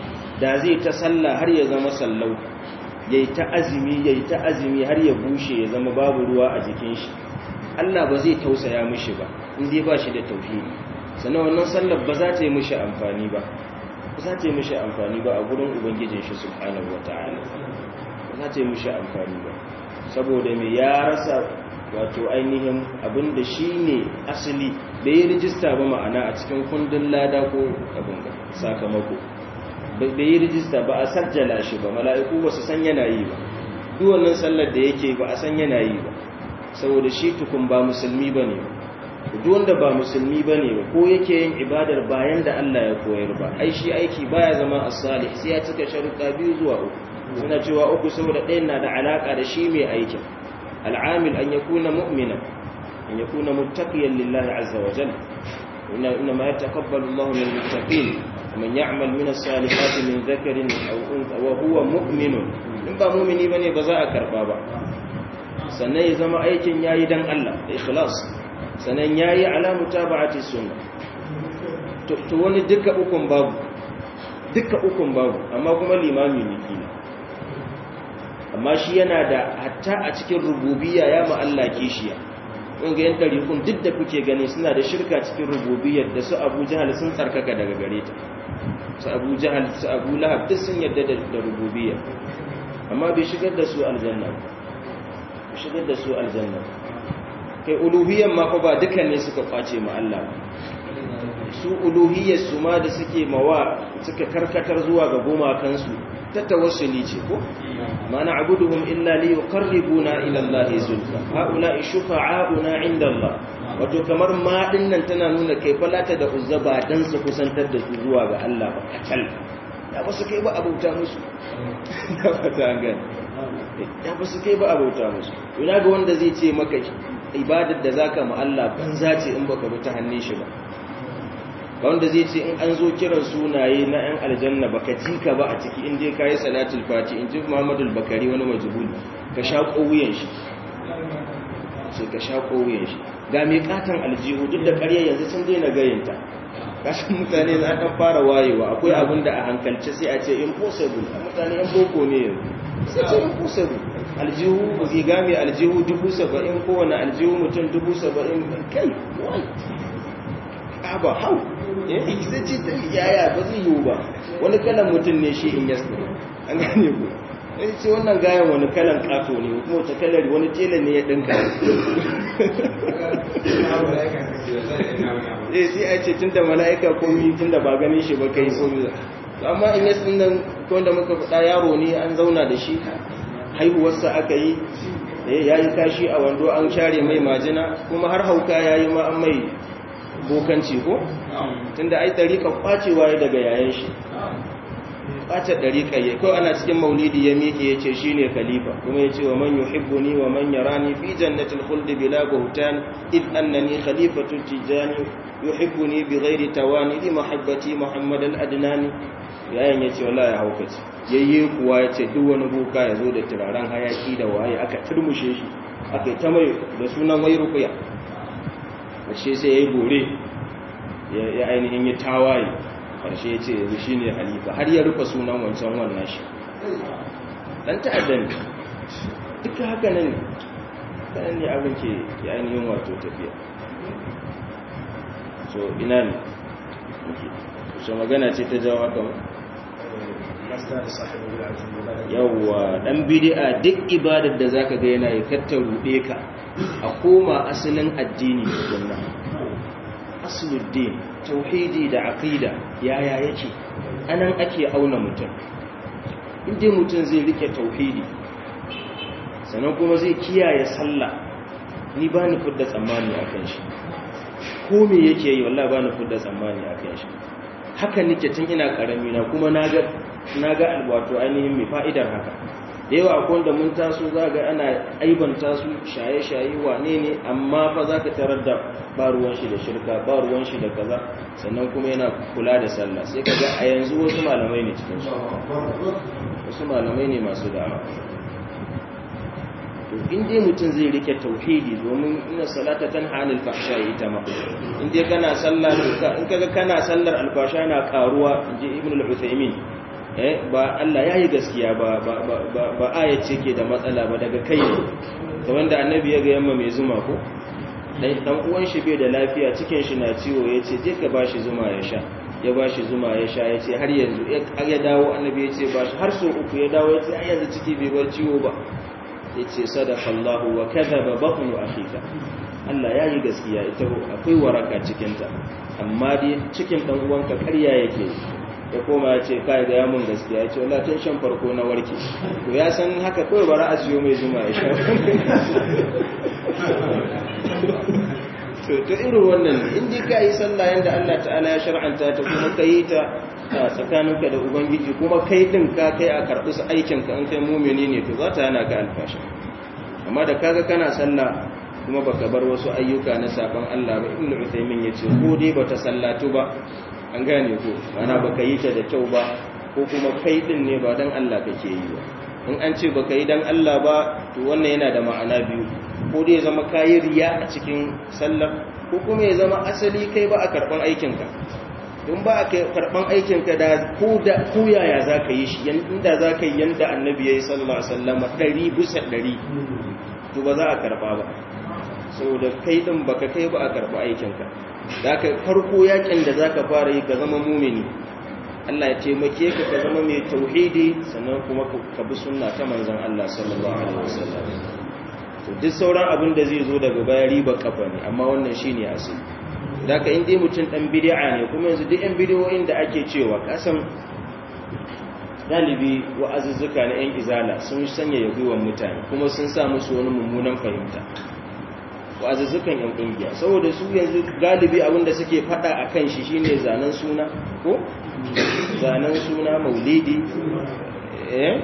da zai ta sallah har ya zama sallau yayi ta azumi yayi ta azumi har ya bushe ya zama babu ruwa a jikin shi Allah ba zai tausaya mishi ba in dai ba shi da tauhidi sannan wannan sallar ba za ta yi mishi amfani ba ba za ta yi mishi amfani ba a gurin ubangijin shi subhanahu wataala ba za ta yi mishi amfani ba saboda me ya rasa wato ainihin abinda shine asali bai yi rijista ba ma'ana a cikin kundin lada ko abin da sakamako bai yi rijista ba a sajjala shi ba mala'iku ba su san yana yi ba duk wannan sallar da yake ba a san yana yi ba saboda shi tukun ba musulmi bane duk wanda ba musulmi bane ba ko yake yin ibadar bayan da Allah ya koyar ba ai shi aiki baya zama as-salih sai ya cika sharuɗa biyu zuwa uku suna cewa uku saboda ɗayan na da alaka da shi mai aikin al'amil an yakuna mu'mina an yakuna muttaqiyan lillahi azza wa jalla inna inna ma yataqabbalu Allahu minal muttaqin man ya'mal min as-salihati min dhakarin aw untha wa huwa mu'minun in ba mu'mini bane ba za a karba ba sannan ya zama aikin yayi dan Allah da ikhlas sannan yayi ala mutaba'ati sunnah to to wani duka ukun babu duka ukun babu amma kuma limami ne kila amma shi yana da hatta a cikin rububiyya ya ma Allah kishiya kun ga yan tarikun duk da kuke gani suna da shirka cikin rububiyyar da su Abu Jahal sun tsarkaka daga gare ta su Abu Jahal su Abu Lahab duk sun yarda da rububiyya amma bai shigar da su aljanna bai shigar da su aljanna kai uluhiyyan ma fa ba dukan ne suka kwace ma Allah su uluhiyyar su ma da suke mawa suka karkatar zuwa ga gumakansu ta tawassuli ce ko ma na'buduhum illa li yuqarribuna ila Allah zulfa haula shufa'auna 'inda Allah wato kamar ma dinnan tana nuna kai falata da uzza ba dan su kusantar da su zuwa ga Allah ba kacal ya ba su kai ba abauta musu da fata ga ya ba su kai ba abauta musu ina ga wanda zai ce maka ibadar da zaka ma Allah banza ce in baka bi ta hannun shi ba wanda zai ce in an zo kiran sunaye na 'yan aljanna baka jika ba a ciki inda ka yi salatul fati in ji muhammadul bakari wani majhul ka sha wuyan shi sai ka sha wuyan shi ga mai katon aljihu duk da ƙarya yanzu sun daina gayinta kashin mutane za a fara wayewa akwai abin da a hankalce sai a ce impossible a mutane yan boko ne yanzu sai ce impossible aljihu riga mai aljihu dubu saba'in kowane aljihu mutum dubu saba'in kai wai ba hau ita ce ta yaya ba zai yiwu ba wani kalan mutum ne shi in yasta an gane ku ya ce wannan gayan wani kalan kato ne kuma wata kalar wani tela ne ya ɗinka eh sai a ce tun da mala'ika komi tun da ba ganin shi ba kai komi amma in yasta nan wanda muka faɗa yaro ne an zauna da shi haihuwarsa aka yi ya yi kashi a wando an share mai majina kuma har hauka ya yi ma an mai bokanci ko tunda ai dariƙa kwacewa ya daga yayin shi kwace dariƙa yayi ko ana cikin maulidi ya miƙe yace shine khalifa kuma yace wa man yuhibbuni wa man yarani fi jannatil khuld bila buhtan id annani khalifatu tijani yuhibbuni bighairi tawani li mahabbati muhammad al adnani yayin yace wallahi ya haukace yayye kuwa yace duk wani boka yazo da turaren hayaki da waye aka turmushe shi aka ta mai da sunan wai ruqya ƙarshe sai ya yi gore ya ainihin ya tawaye ƙarshe ya ce yanzu shi ne halifa har ya rufe sunan wancan wannan shi ɗan ta'adda ne duka haka nan ɗan ne abin ke ya ainihin wato tafiya so ina ne so magana ce ta jawo haka yawwa ɗan bidi'a duk ibadar da zaka ga yana yi katta ruɗe ka a koma asalin addini tukunna asluddin tauhidi da aqida yaya yake anan ake auna mutum inda mutum zai rike tauhidi sannan kuma zai kiyaye sallah ni ba ni fudda tsammani akan shi ko me yake yi wallahi ba ni fudda tsammani akan shi haka nake tun ina karami na kuma naga naga alwato ainihin mai fa'idar haka da yawa akwai wanda mun taso za ga ana aibanta su shaye-shaye wane ne amma fa za ka tarar da ba ruwan shi da shirka ba ruwan shi da kaza sannan kuma yana kula da sallah sai ka ga a yanzu wasu malamai ne cikin su wasu malamai ne masu dama to in dai mutum zai rike tauhidi domin ina salata tanha anil fahsha ita ma in dai kana sallah in kaga kana sallar alfasha na karuwa inji ibnu al-uthaymin eh ba Allah yayi gaskiya ba ba ba ba ayace ke da matsala ba daga kai ne da wanda annabi ya ga yamma mai zuma ko dan dan uwan shi bai da lafiya cikin shi na ciwo yace je ka bashi zuma ya sha ya bashi zuma ya sha yace har yanzu ya dawo annabi yace bashi har so uku ya dawo yace ai yanzu ciki bai bar ciwo ba yace sadaqallahu wa kadhaba batnu akhika Allah yayi gaskiya ita akwai waraka cikin ta amma dai cikin dan uwanka ƙarya yake ya koma ya ce kai ga yamun gaskiya ya ce wallahi tun shan farko na warke to ya san haka kawai bara a siyo mai zuma ya sha to to irin wannan in dai ka yi sallah yanda Allah ta'ala ya shar'anta ta kuma ka yi ta tsakaninka da ubangiji kuma kai din ka kai a karɓi su aikin ka an kai mumini ne to za ta hana ka alfashi amma da kaga kana sallah kuma baka bar wasu ayyuka na saban Allah ba ibnu Uthaymin yace ko dai bata sallatu ba an gane ko mana baka yi ta da kyau ba ko kuma kai din ne ba dan Allah kake yi ba in an ce baka yi dan Allah ba to wannan yana da ma'ana biyu ko dai zama kayi riya a cikin sallar ko kuma ya zama asali kai ba a karban aikin ka don ba a karban aikin ka da ko da ko yaya zaka yi shi inda zaka yi yanda annabi yayi sallallahu alaihi wasallam ɗari bisa ɗari to ba za a karba ba saboda kai din baka kai ba a karba aikin ka da ka farko yakin da zaka fara yi ka zama mumini Allah ya taimake ka ka zama mai tauhidi sannan kuma ka bi sunna ta manzon Allah sallallahu alaihi wasallam to duk sauran abin da zai zo daga baya riba kafa ne amma wannan shine asali da ka indai mutum dan bid'a ne kuma yanzu duk yan bidiyoyin da ake cewa kasan galibi wa'azuzzuka na yan izala sun sanya yaguwan mutane kuma sun sa musu wani mummunan fahimta wa'azuzzukan yan kungiya saboda su yanzu galibi abinda suke fada akan shi shine zanen suna ko zanen suna maulidi eh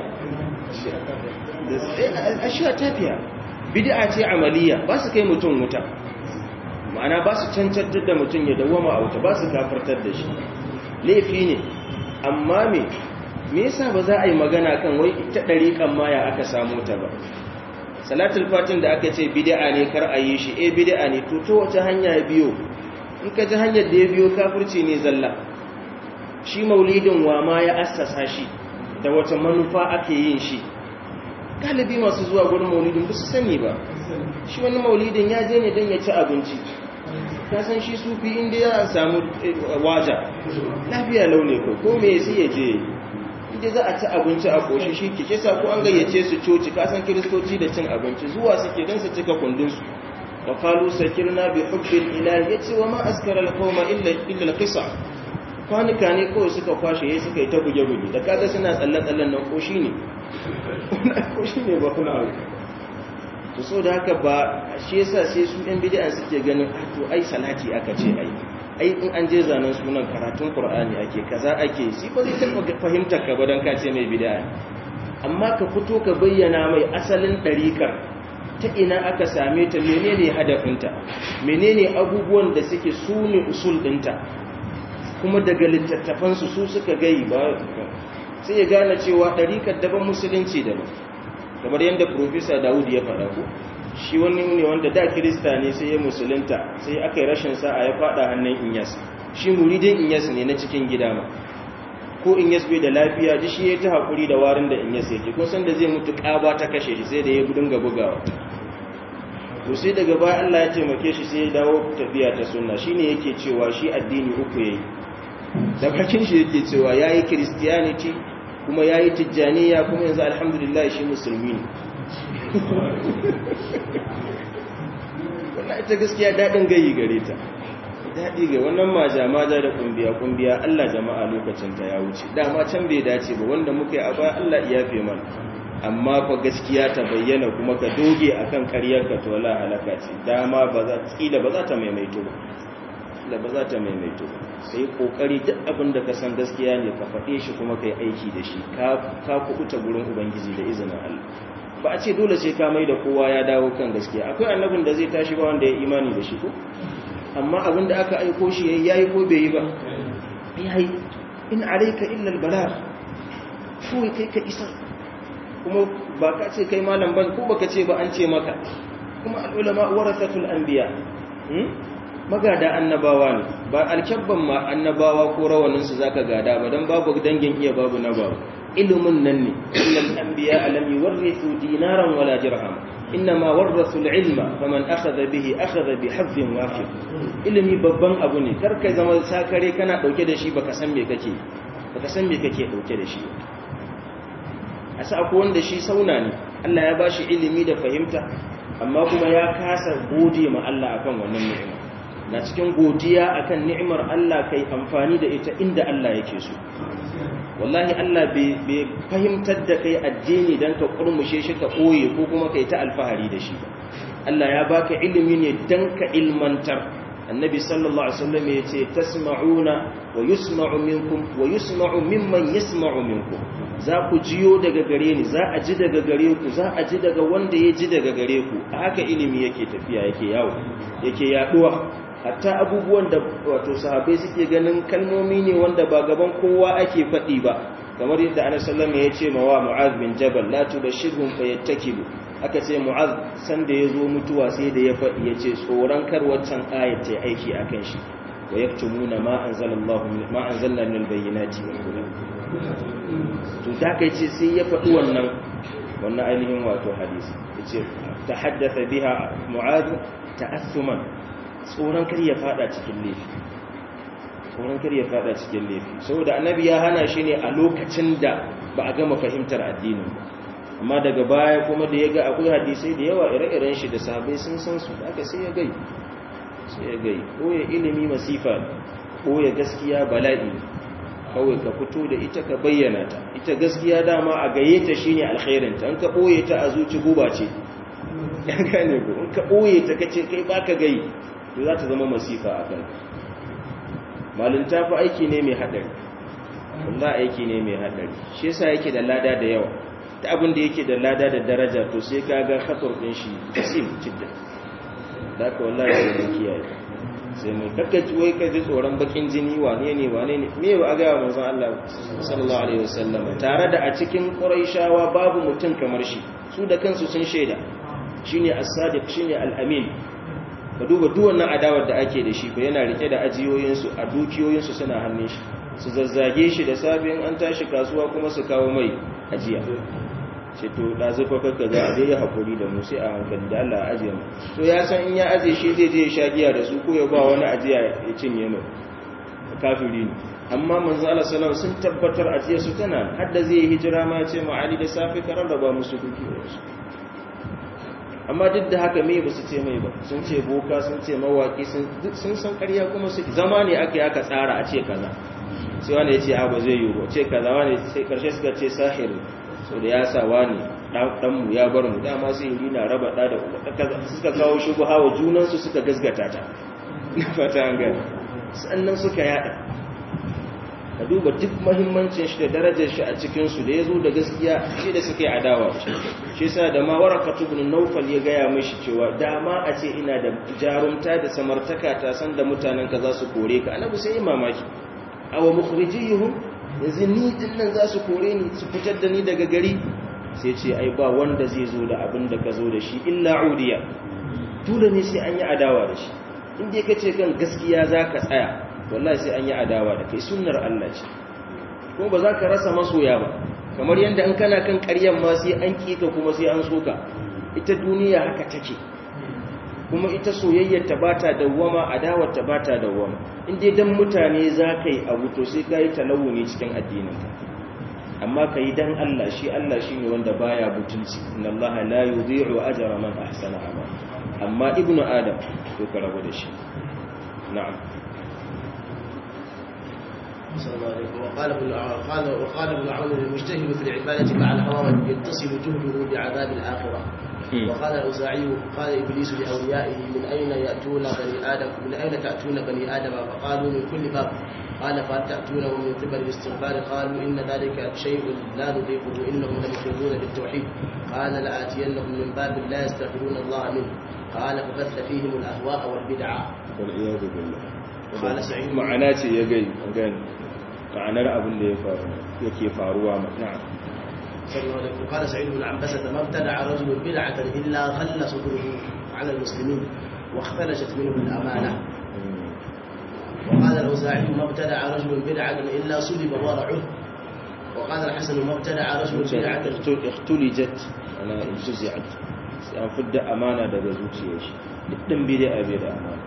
ashiya tafiya bid'a ce amaliya ba su kai mutum wuta ma'ana ba su cancantar da mutum ya dawama a wuta ba su kafartar da shi laifi ne amma me me yasa ba za a yi magana kan wai ita dariƙan maya aka samu ta ba salatul fatin da aka ce bid'a ne kar a yi shi eh bid'a ne to to wace hanya ya biyo in ka ji hanyar da ya biyo kafirci ne zalla shi maulidin wa ma ya assasa shi da wata manufa ake yin shi galibi masu zuwa gurin maulidin ba su sani ba shi wani maulidin ya je ne don ya ci abinci ka san shi sufi inda ya samu waja lafiya launi ko ko me sai ya je inda za a ci abinci a koshi shi ke kisa ko an gayyace su coci kasan kiristoci da cin abinci zuwa suke don su cika kundinsu wa qalu sakirna bi hubbil ilahi yace wa ma askara alqawma illa illa alqisa kwanuka ne kawai suka kwashe yayi suka yi ta buge buge da kaga suna tsalle tsallen nan koshi ne koshi ne ba kuna to so da haka ba shi yasa sai su ɗan bid'a suke ganin to ai salati aka ce ai ai in an je zanen sunan karatun Qur'ani ake kaza ake shi ba zai taɓa fahimtar ka ba dan ka ce mai bid'a amma ka fito ka bayyana mai asalin ɗariƙar ta ina aka same ta menene hadafinta menene abubuwan da suke sune usul ɗinta kuma daga littattafan su su suka gai ba sai ya gane cewa ɗariƙar daban musulunci daban kamar yadda Profesa Dawud ya faɗa ku shi wani ne wanda da Kirista ne sai ya musulunta sai aka yi rashin sa'a ya faɗa hannun Inyas shi muridin Inyas ne na cikin gida ma ko Inyas bai da lafiya ji shi ya ta haƙuri da warin da Inyas yake ko san da zai mutu ƙaba ta kashe shi sai da ya dinga bugawa to sai daga baya Allah ya taimake shi sai ya dawo tafiya ta sunna shine yake cewa shi addini uku yayi da bakin shi yake cewa yayi Christianity kuma ya yi tijjaniya kuma yanzu alhamdulillah shi musulmi ne wannan ita gaskiya daɗin gayi gare ta daɗi ga wannan maja-maja da kumbiya-kumbiya Allah jama'a lokacinta ya wuce dama can bai dace ba wanda muka yi a baya Allah iya fi mana amma fa gaskiya ta bayyana kuma ka doge akan ƙaryar ka to la halaka ce dama ba za tsila ba za ta maimaito ba da ba za ta maimaito sai kokari duk abin da ka san gaskiya ne ka faɗe shi kuma kai aiki da shi ka kubuta gurin ubangiji da izinin Allah ba a ce dole sai ka mai da kowa ya dawo kan gaskiya akwai annabin da zai tashi ba wanda ya imani da shi ko amma abin da aka aiko shi yayi yayi ko bai yi ba yayi in alayka illa albalar ko kai ka isa kuma ba ka ce kai malam ban ko baka ce ba an ce maka kuma al ulama warasatul anbiya magada annabawa ne ba alkyabban ma annabawa ko rawaninsu za ka gada ba don babu dangin iya babu na babu ilimin nan ne illal anbiya alam yuwarrithu dinaran wala dirham innama warrathu al-ilma faman akhadha bihi akhadha bi hazzin wafir ilimi babban abu ne kar kai zama sakare kana dauke da shi baka san me kake baka san me kake dauke da shi asa akwai wanda shi sauna ne Allah ya bashi ilimi da fahimta amma kuma ya kasa gode ma Allah akan wannan ni'ima na cikin godiya akan ni'imar Allah kai amfani da ita inda Allah yake so wallahi Allah bai fahimtar da kai addini dan ka kurmushe shi ka koye ko kuma kai ta alfahari da shi Allah ya baka ilimi ne dan ka ilmantar annabi sallallahu alaihi wasallam yace tasma'una wa yusma'u minkum wa yusma'u mimman yasma'u minkum za ku jiyo daga gare ni za a ji daga gare ku za a ji daga wanda ya ji daga gare ku haka ilimi yake tafiya yake yawo yake yaduwa hatta abubuwan da wato sahabbai suke ganin kalmomi ne wanda ba gaban kowa ake faɗi ba kamar yadda Annabi sallallahu alaihi wasallam ya ce ma wa Mu'adh bin Jabal la tubashirhum fayattakilu aka ce Mu'adh san da yazo mutuwa sai da ya faɗi ya ce tsoron kar waccan ayat ta aiki akan shi wa yaktumuna ma anzalallahu ma anzalna min albayyinati wal huda to da kai ce sai ya faɗi wannan wannan ainihin wato hadisi yace tahaddatha biha Mu'adh ta'assuman tsoron kar ya fada cikin laifi tsoron kar ya fada cikin laifi saboda annabi ya hana shi ne a lokacin da ba a gama fahimtar addinin amma daga baya kuma da ya ga akwai hadisai da yawa ire-iren shi da sahabbai sun san su haka sai ya gai sai ya gai ko ya ilimi masifa ko ya gaskiya bala'i kawai ka fito da ita ka bayyana ta ita gaskiya dama a gaye ta shine alkhairin ta in ka boye ta a zuci guba ce yan gane ko in ka boye ta kace kai baka gai to za ta zama masifa a kan malinta fa aiki ne mai haɗari wallahi aiki ne mai haɗari shi yasa yake da lada da yawa ta abin da yake da lada da daraja to sai ka ga khatar din shi kasim jidda da ka wallahi sai mun kiyaye sai mun kakkaci wai ka ji tsoron bakin jini wane ne wane ne me ba ga manzon Allah sallallahu alaihi wasallam tare da a cikin quraishawa babu mutum kamar shi su da kansu sun shaida shine as-sadiq shine al-amin ka duba duk wannan adawar da ake da shi ba yana rike da ajiyoyinsu a dukiyoyinsu suna hannun shi su zazzage shi da sabin an tashi kasuwa kuma su kawo mai ajiya ce to da zufa kakka za a zai haƙuri da mu sai a hankali da Allah ajiya mu to ya san in ya aje shi zai je ya sha giya da su ko ya ba wani ajiya ya cinye mai kafiri ne amma manzo Allah sallallahu alaihi wasallam sun tabbatar ajiyar su tana hadda zai hijira ma ya ce ma Ali da safi ka rarraba musu dukiyoyinsu amma duk da haka me ba su ce mai ba sun ce boka sun ce mawaki sun san ƙarya kuma su zama ne aka yi aka tsara a ce kaza sai wani ya ce a ba zai yi ba ce kaza wani sai karshe suka ce sahiri so da ya sa wani ɗanmu ya bar mu dama sai yi na raba ɗa da uba suka kawo shubu hawa junansu suka gasgata ta na fata an gani sannan suka yada ka duba duk mahimmancin shi da darajar shi a cikinsu da ya zo da gaskiya shi da suka yi adawa shi sa da ma waraka tubin naufal ya gaya mishi cewa dama a ce ina da jarumta da samartaka ta san da mutanen ka za su kore ka annabi sai yi mamaki awa mukhrijiyuhum yanzu ni din nan za su kore ni su fitar da ni daga gari sai ce ai ba wanda zai zo da abin da ka zo da shi illa udiya dole ne sai an yi adawa da shi in dai kace kan gaskiya zaka tsaya wallahi sai an yi adawa da kai sunnar Allah ce kuma ba za ka rasa masoya ba kamar yadda an kana kan ƙaryan ma sai an kika kuma sai an soka ita duniya haka take kuma ita soyayyar ta bata dawwama adawar ta bata dawwama in dai dan mutane za ka yi abu to sai ka yi talawuni cikin addinin ka amma ka yi dan Allah shi Allah shine wanda baya butunci inna Allah la yudhi'u ajra man ahsana amala amma ibnu adam to ka rabu da shi na'am وقال ابن قال وقال ابن عون المجتهد في العباده مع الهوى يتصل جهده بعذاب الاخره. وقال الاوزاعي قال ابليس لاوليائه من اين ياتون بني ادم من اين تاتون بني ادم فقالوا من كل باب قال فهل تاتونه من قبل الاستغفار قالوا ان ذلك شيء لا نطيقه انهم لمخرجون بالتوحيد قال لاتينهم من باب لا يستغفرون الله منه قال فبث فيهم الاهواء والبدع والعياذ بالله. قال سعيد ma'ana ce ya gai gani ma'anar abin da ya faru yake faruwa na'am قال سعيد بن عباسة ما ابتدع رجل بدعة إلا غل صدره على المسلمين واختلشت منه الأمانة وقال الأوزاعي ما ابتدع رجل بدعة إلا صلب ورعه وقال الحسن ما ابتدع رجل بدعة اختلجت أنا انتزعت an fidda amana daga zuciyar shi duk dan bid'a bai da amana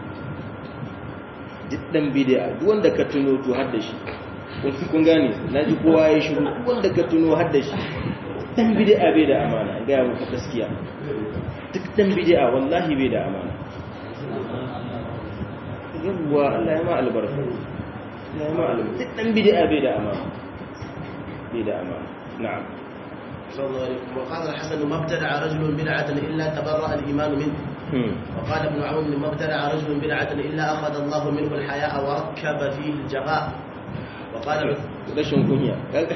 duk dan bid'a duk wanda ka tuno to har da shi kun gane naji kowa ya shiru duk wanda ka tuno har da shi dan bid'a bai da amana ga ya muku gaskiya duk dan bid'a wallahi bai da amana yawwa Allah ya ma albarka Allah ya ma albarka duk dan bid'a bai da amana bai da amana na'am. وقال الحسن ما ابتدع رجل بدعة إلا تبرأ الإيمان منه وقال ابن عون ما ابتدع رجل بدعة إلا أخذ الله منه الحياء وركب فيه الجفاء وقال rashin kunya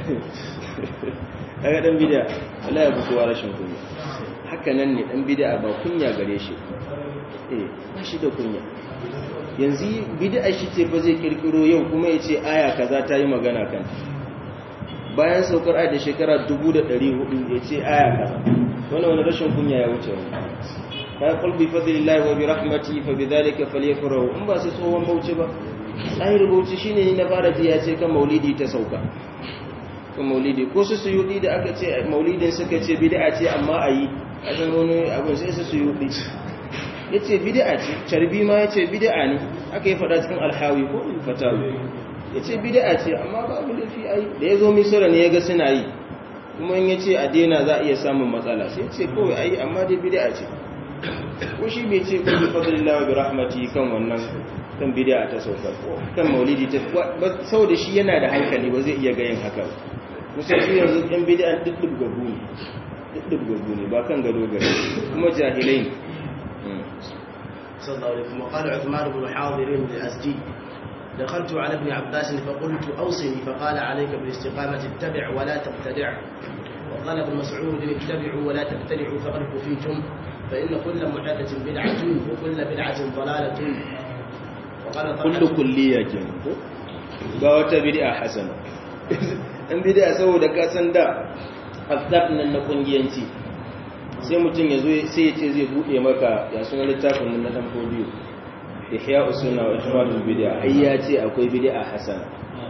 kaga dan bid'a Allah ya buƙuwa rashin kunya haka nan ne dan bid'a ba kunya gare shi eh ba shi da kunya yanzu bid'a shi ce fa zai kirkiro yau kuma yace aya kaza ta yi magana kan bayan saukar ayat da shekara dubu da ɗari hudu ya ce aya kaza wannan wani rashin kunya ya wuce wani ka qul bi fadlillahi wa bi rahmatihi fa bidhalika falyafrahu in ba su tsohon bauchi ba tsahir bauchi shine ni na fara ji ya ce kan maulidi ta sauka kan maulidi ko su suyudi da aka ce maulidin suka ce bid'a ce amma ayi a san wani abin sai su suyudi yace bid'a ce carbi ma yace bid'a ne aka yi fada cikin alhawi ko fatawi ya ce bid'a ce amma ba abu laifi a yi da ya zo misira ne ya ga suna yi kuma in ya ce a daina za a iya samun matsala sai ce kawai a yi amma dai bid'a ce ko shi bai ce kuma fadlillahi bi rahmati kan wannan kan bid'a ta saukar kan maulidi ta saboda shi yana da hankali ba zai iya ga yin haka kusa shi yanzu ɗan bid'a duddub gabu ne duddub gabu ne ba kan gado gare kuma jahilai sallallahu alaihi wa qala Uthman ibn Hadir al-Azdi دخلت على ابن عباس فقلت أوصني فقال عليك بالاستقامة اتبع ولا تبتدع وقال ابن مسعود اتبعوا ولا تبتدعوا فقد كفيتم فإن كل محدثة بدعة وكل بدعة ضلالة وقال كل كلية جنب قاوة بدعة حسنة in bid'a saboda ka san da afdaq nan na kungiyanci sai mutum ya zo sai ya ce zai bude maka ya sunan littafin nan na dan fodiyo ihya usunna wa ijmalul bid'a ai ya ce akwai bid'a hasana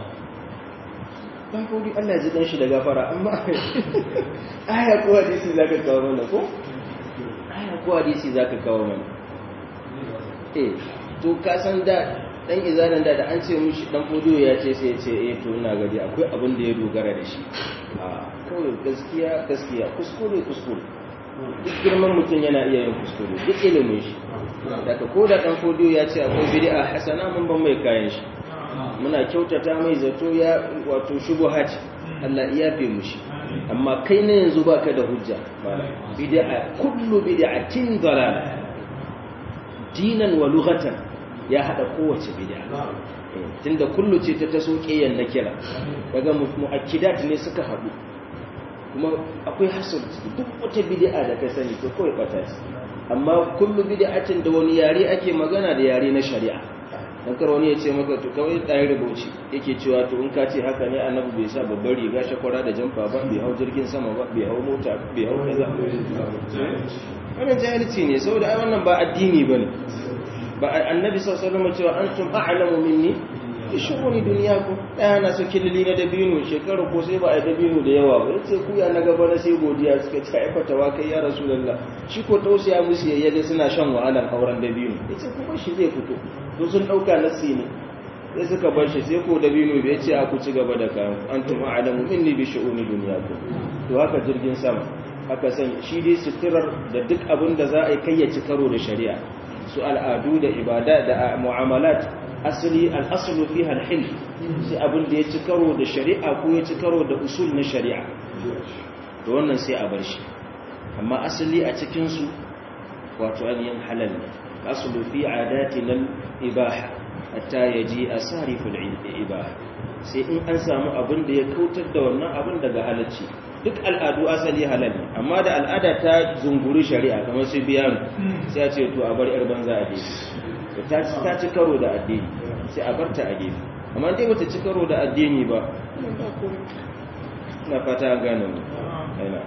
dan kodi Allah ya ji dan shi da gafara amma aya ko hadisi zaka kawo mana ko aya ko hadisi zaka kawo mana eh to ka san da dan izanan da da an ce mushi dan fodiyo ya ce sai ya ce eh to ina gari akwai abin da ya dogara da shi a kawai gaskiya gaskiya kuskure kuskure duk girman mutum yana iya yin kuskure duk ilimin shi daga ko da dan fodiyo ya ce akwai bid'a hasana mun ban mai kayan shi muna kyautata mai zato ya wato shubuhat Allah ya yafe mushi amma kai ne yanzu baka da hujja bid'a kullu bid'atin dalal dinan wa lughatan ya hada kowace bid'a tunda kullu ce ta taso kiyan na kira daga muakkidat ne suka hadu kuma akwai hasar duk wata bid'a da ka sani to kawai bata ce amma kullu bid'atin da wani yare ake magana da yare na shari'a dan kar wani ya ce maka to kawai tsayin rubuci yake cewa to in ka ce haka ne annabi bai sa babbar riga shakwara da jamfa ba bai hau jirgin sama ba bai hau mota bai hau kaza wannan jahilci ne saboda ai wannan ba addini bane ba annabi sallallahu alaihi wasallam cewa antum a'lamu minni bi shughuli dunyakum daya na so kilili na dabino shekaru ko sai ba a dabino da yawa ba yace ku ya na gaba na sai godiya suka ci aikata wa kai ya rasulullah shi ko tausaya musu yayin suna shan wahalar auren dabino yace kuma shi zai fito to sun dauka nasi ne sai suka bar shi sai ko dabino bai ce a ku ci gaba da kayan antum a'lamu minni bi shughuli dunyakum to haka jirgin sama haka san shi dai suturar da duk abin da za a yi kayyaci karo da shari'a su al'adu da ibada da mu'amalat asali al'asulu fiha al-hil sai abin da ya ci karo da shari'a ko ya ci karo da usul na shari'a to wannan sai a bar shi amma asali a cikin su wato ainihin halal ne asulu fi adatina al-ibaha hatta yaji asarifu al-ibaha sai in an samu abin da ya kautar da wannan abin daga halacci duk al'adu asali halal ne amma da al'ada ta zunguri shari'a kamar su biyan sai a ce to a bar yar banza a gefe ta ta ci karo da addini sai a bar ta a gefe amma dai bata ci karo da addini ba na fata gane mu aina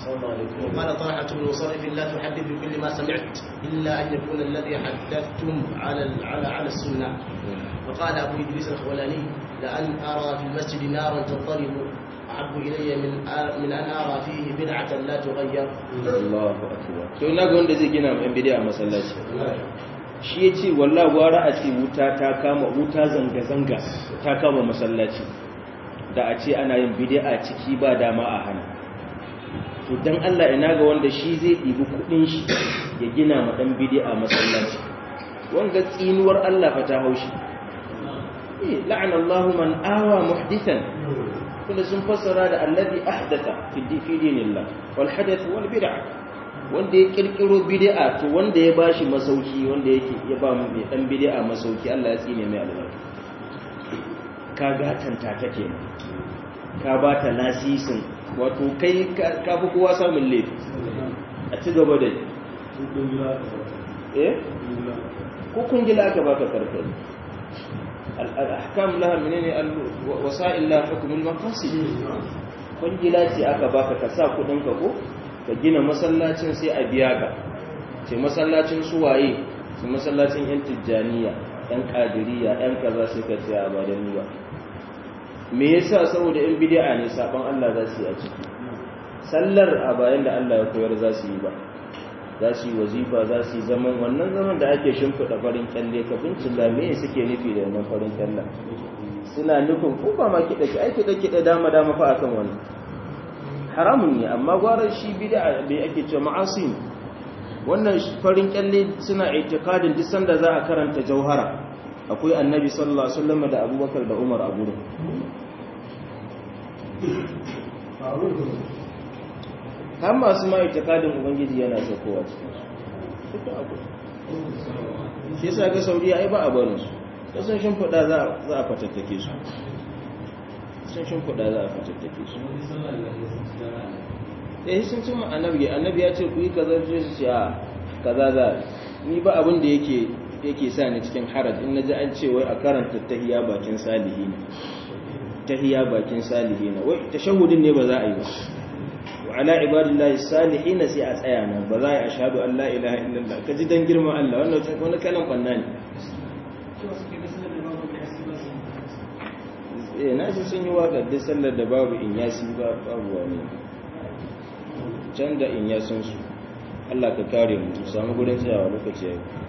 صلى الله عليه وسلم. وقال طلحة بن مصرف لا تحدث بكل ما سمعت إلا أن يكون الذي حدثتم على على على السنة. وقال أبو إدريس الخولاني لأن أرى في المسجد نارا تضطرب أحب إلي من من أن أرى فيه بدعة لا تغير. الله أكبر. to ina ga wanda zai gina mai bid'a a masallaci shi yace wallahi gwara a ce wuta ta kama wuta zanga zanga ta kama masallaci da a ce ana yin bid'a ciki ba dama a hana. to dan Allah ina ga wanda shi zai ɗibi kuɗin shi ya gina ma dan bid'a masallaci wanda tsinuwar Allah fa ta haushi eh la'ana Allahu man awa muhdithan kuma sun fassara da alladhi ahdatha fi dinillah wal hadath wal bid'ah wanda ya kirkiro bid'a to wanda ya bashi masauki wanda yake ya ba mu mai dan bid'a masauki Allah ya tsine mai albarka ka gatanta take ka ba ta lasisin wato kai ka fi kowa samun laifi a ci gaba da eh ko kungila aka baka karkari al-ahkam laha menene al-wasa'il la hukm al-maqasid kungila ce aka baka ka sa kudin ka ko ka gina masallacin sai a biya ka ce masallacin suwaye su masallacin yan tijjaniya yan kadiriya yan kaza sai ka ce ba da ni ba me yasa saboda in bid'a ne saban Allah za su yi a ciki sallar a bayan da Allah ya koyar za su yi ba za su yi wazifa za su yi zaman wannan zaman da ake shimfiɗa farin kyalle ka bincika me suke nufi da wannan farin kyallen suna nufin ko ba ma kiɗa ki ai kiɗa kiɗa dama dama fa akan wannan haramun ne amma gwarar shi bid'a bai ake cewa ma'asi ne wannan farin kyalle suna itikadin duk sanda za a karanta jauhara akwai annabi sallallahu alaihi wasallam da abubakar da umar a gurin har masu ma itikadin ubangiji yana saukowa cikin su shi yasa ga saudiya ai ba a barin su da sun shimfiɗa za a fatattake su sun shimfiɗa za a fatattake su eh sun cimma annabi annabi ya ce ku yi kaza sai su ce a kaza za ni ba abin da yake yake sa ni cikin haraj in naji an ce wai a karanta tahiyya bakin salihin tahiyya bakin salihin wai tashahhudin ne ba za a yi ba wa ala ibadillahi salihin sai a tsaya nan ba za a yi ashhadu an la ilaha illallah kaji dan girman Allah wannan wani kalan banna ne eh na ji sun yi waka da sallar da babu in yasi ba babu wani can da in yasin su Allah ka kare mu samu gurin tsayawa lokaci yayi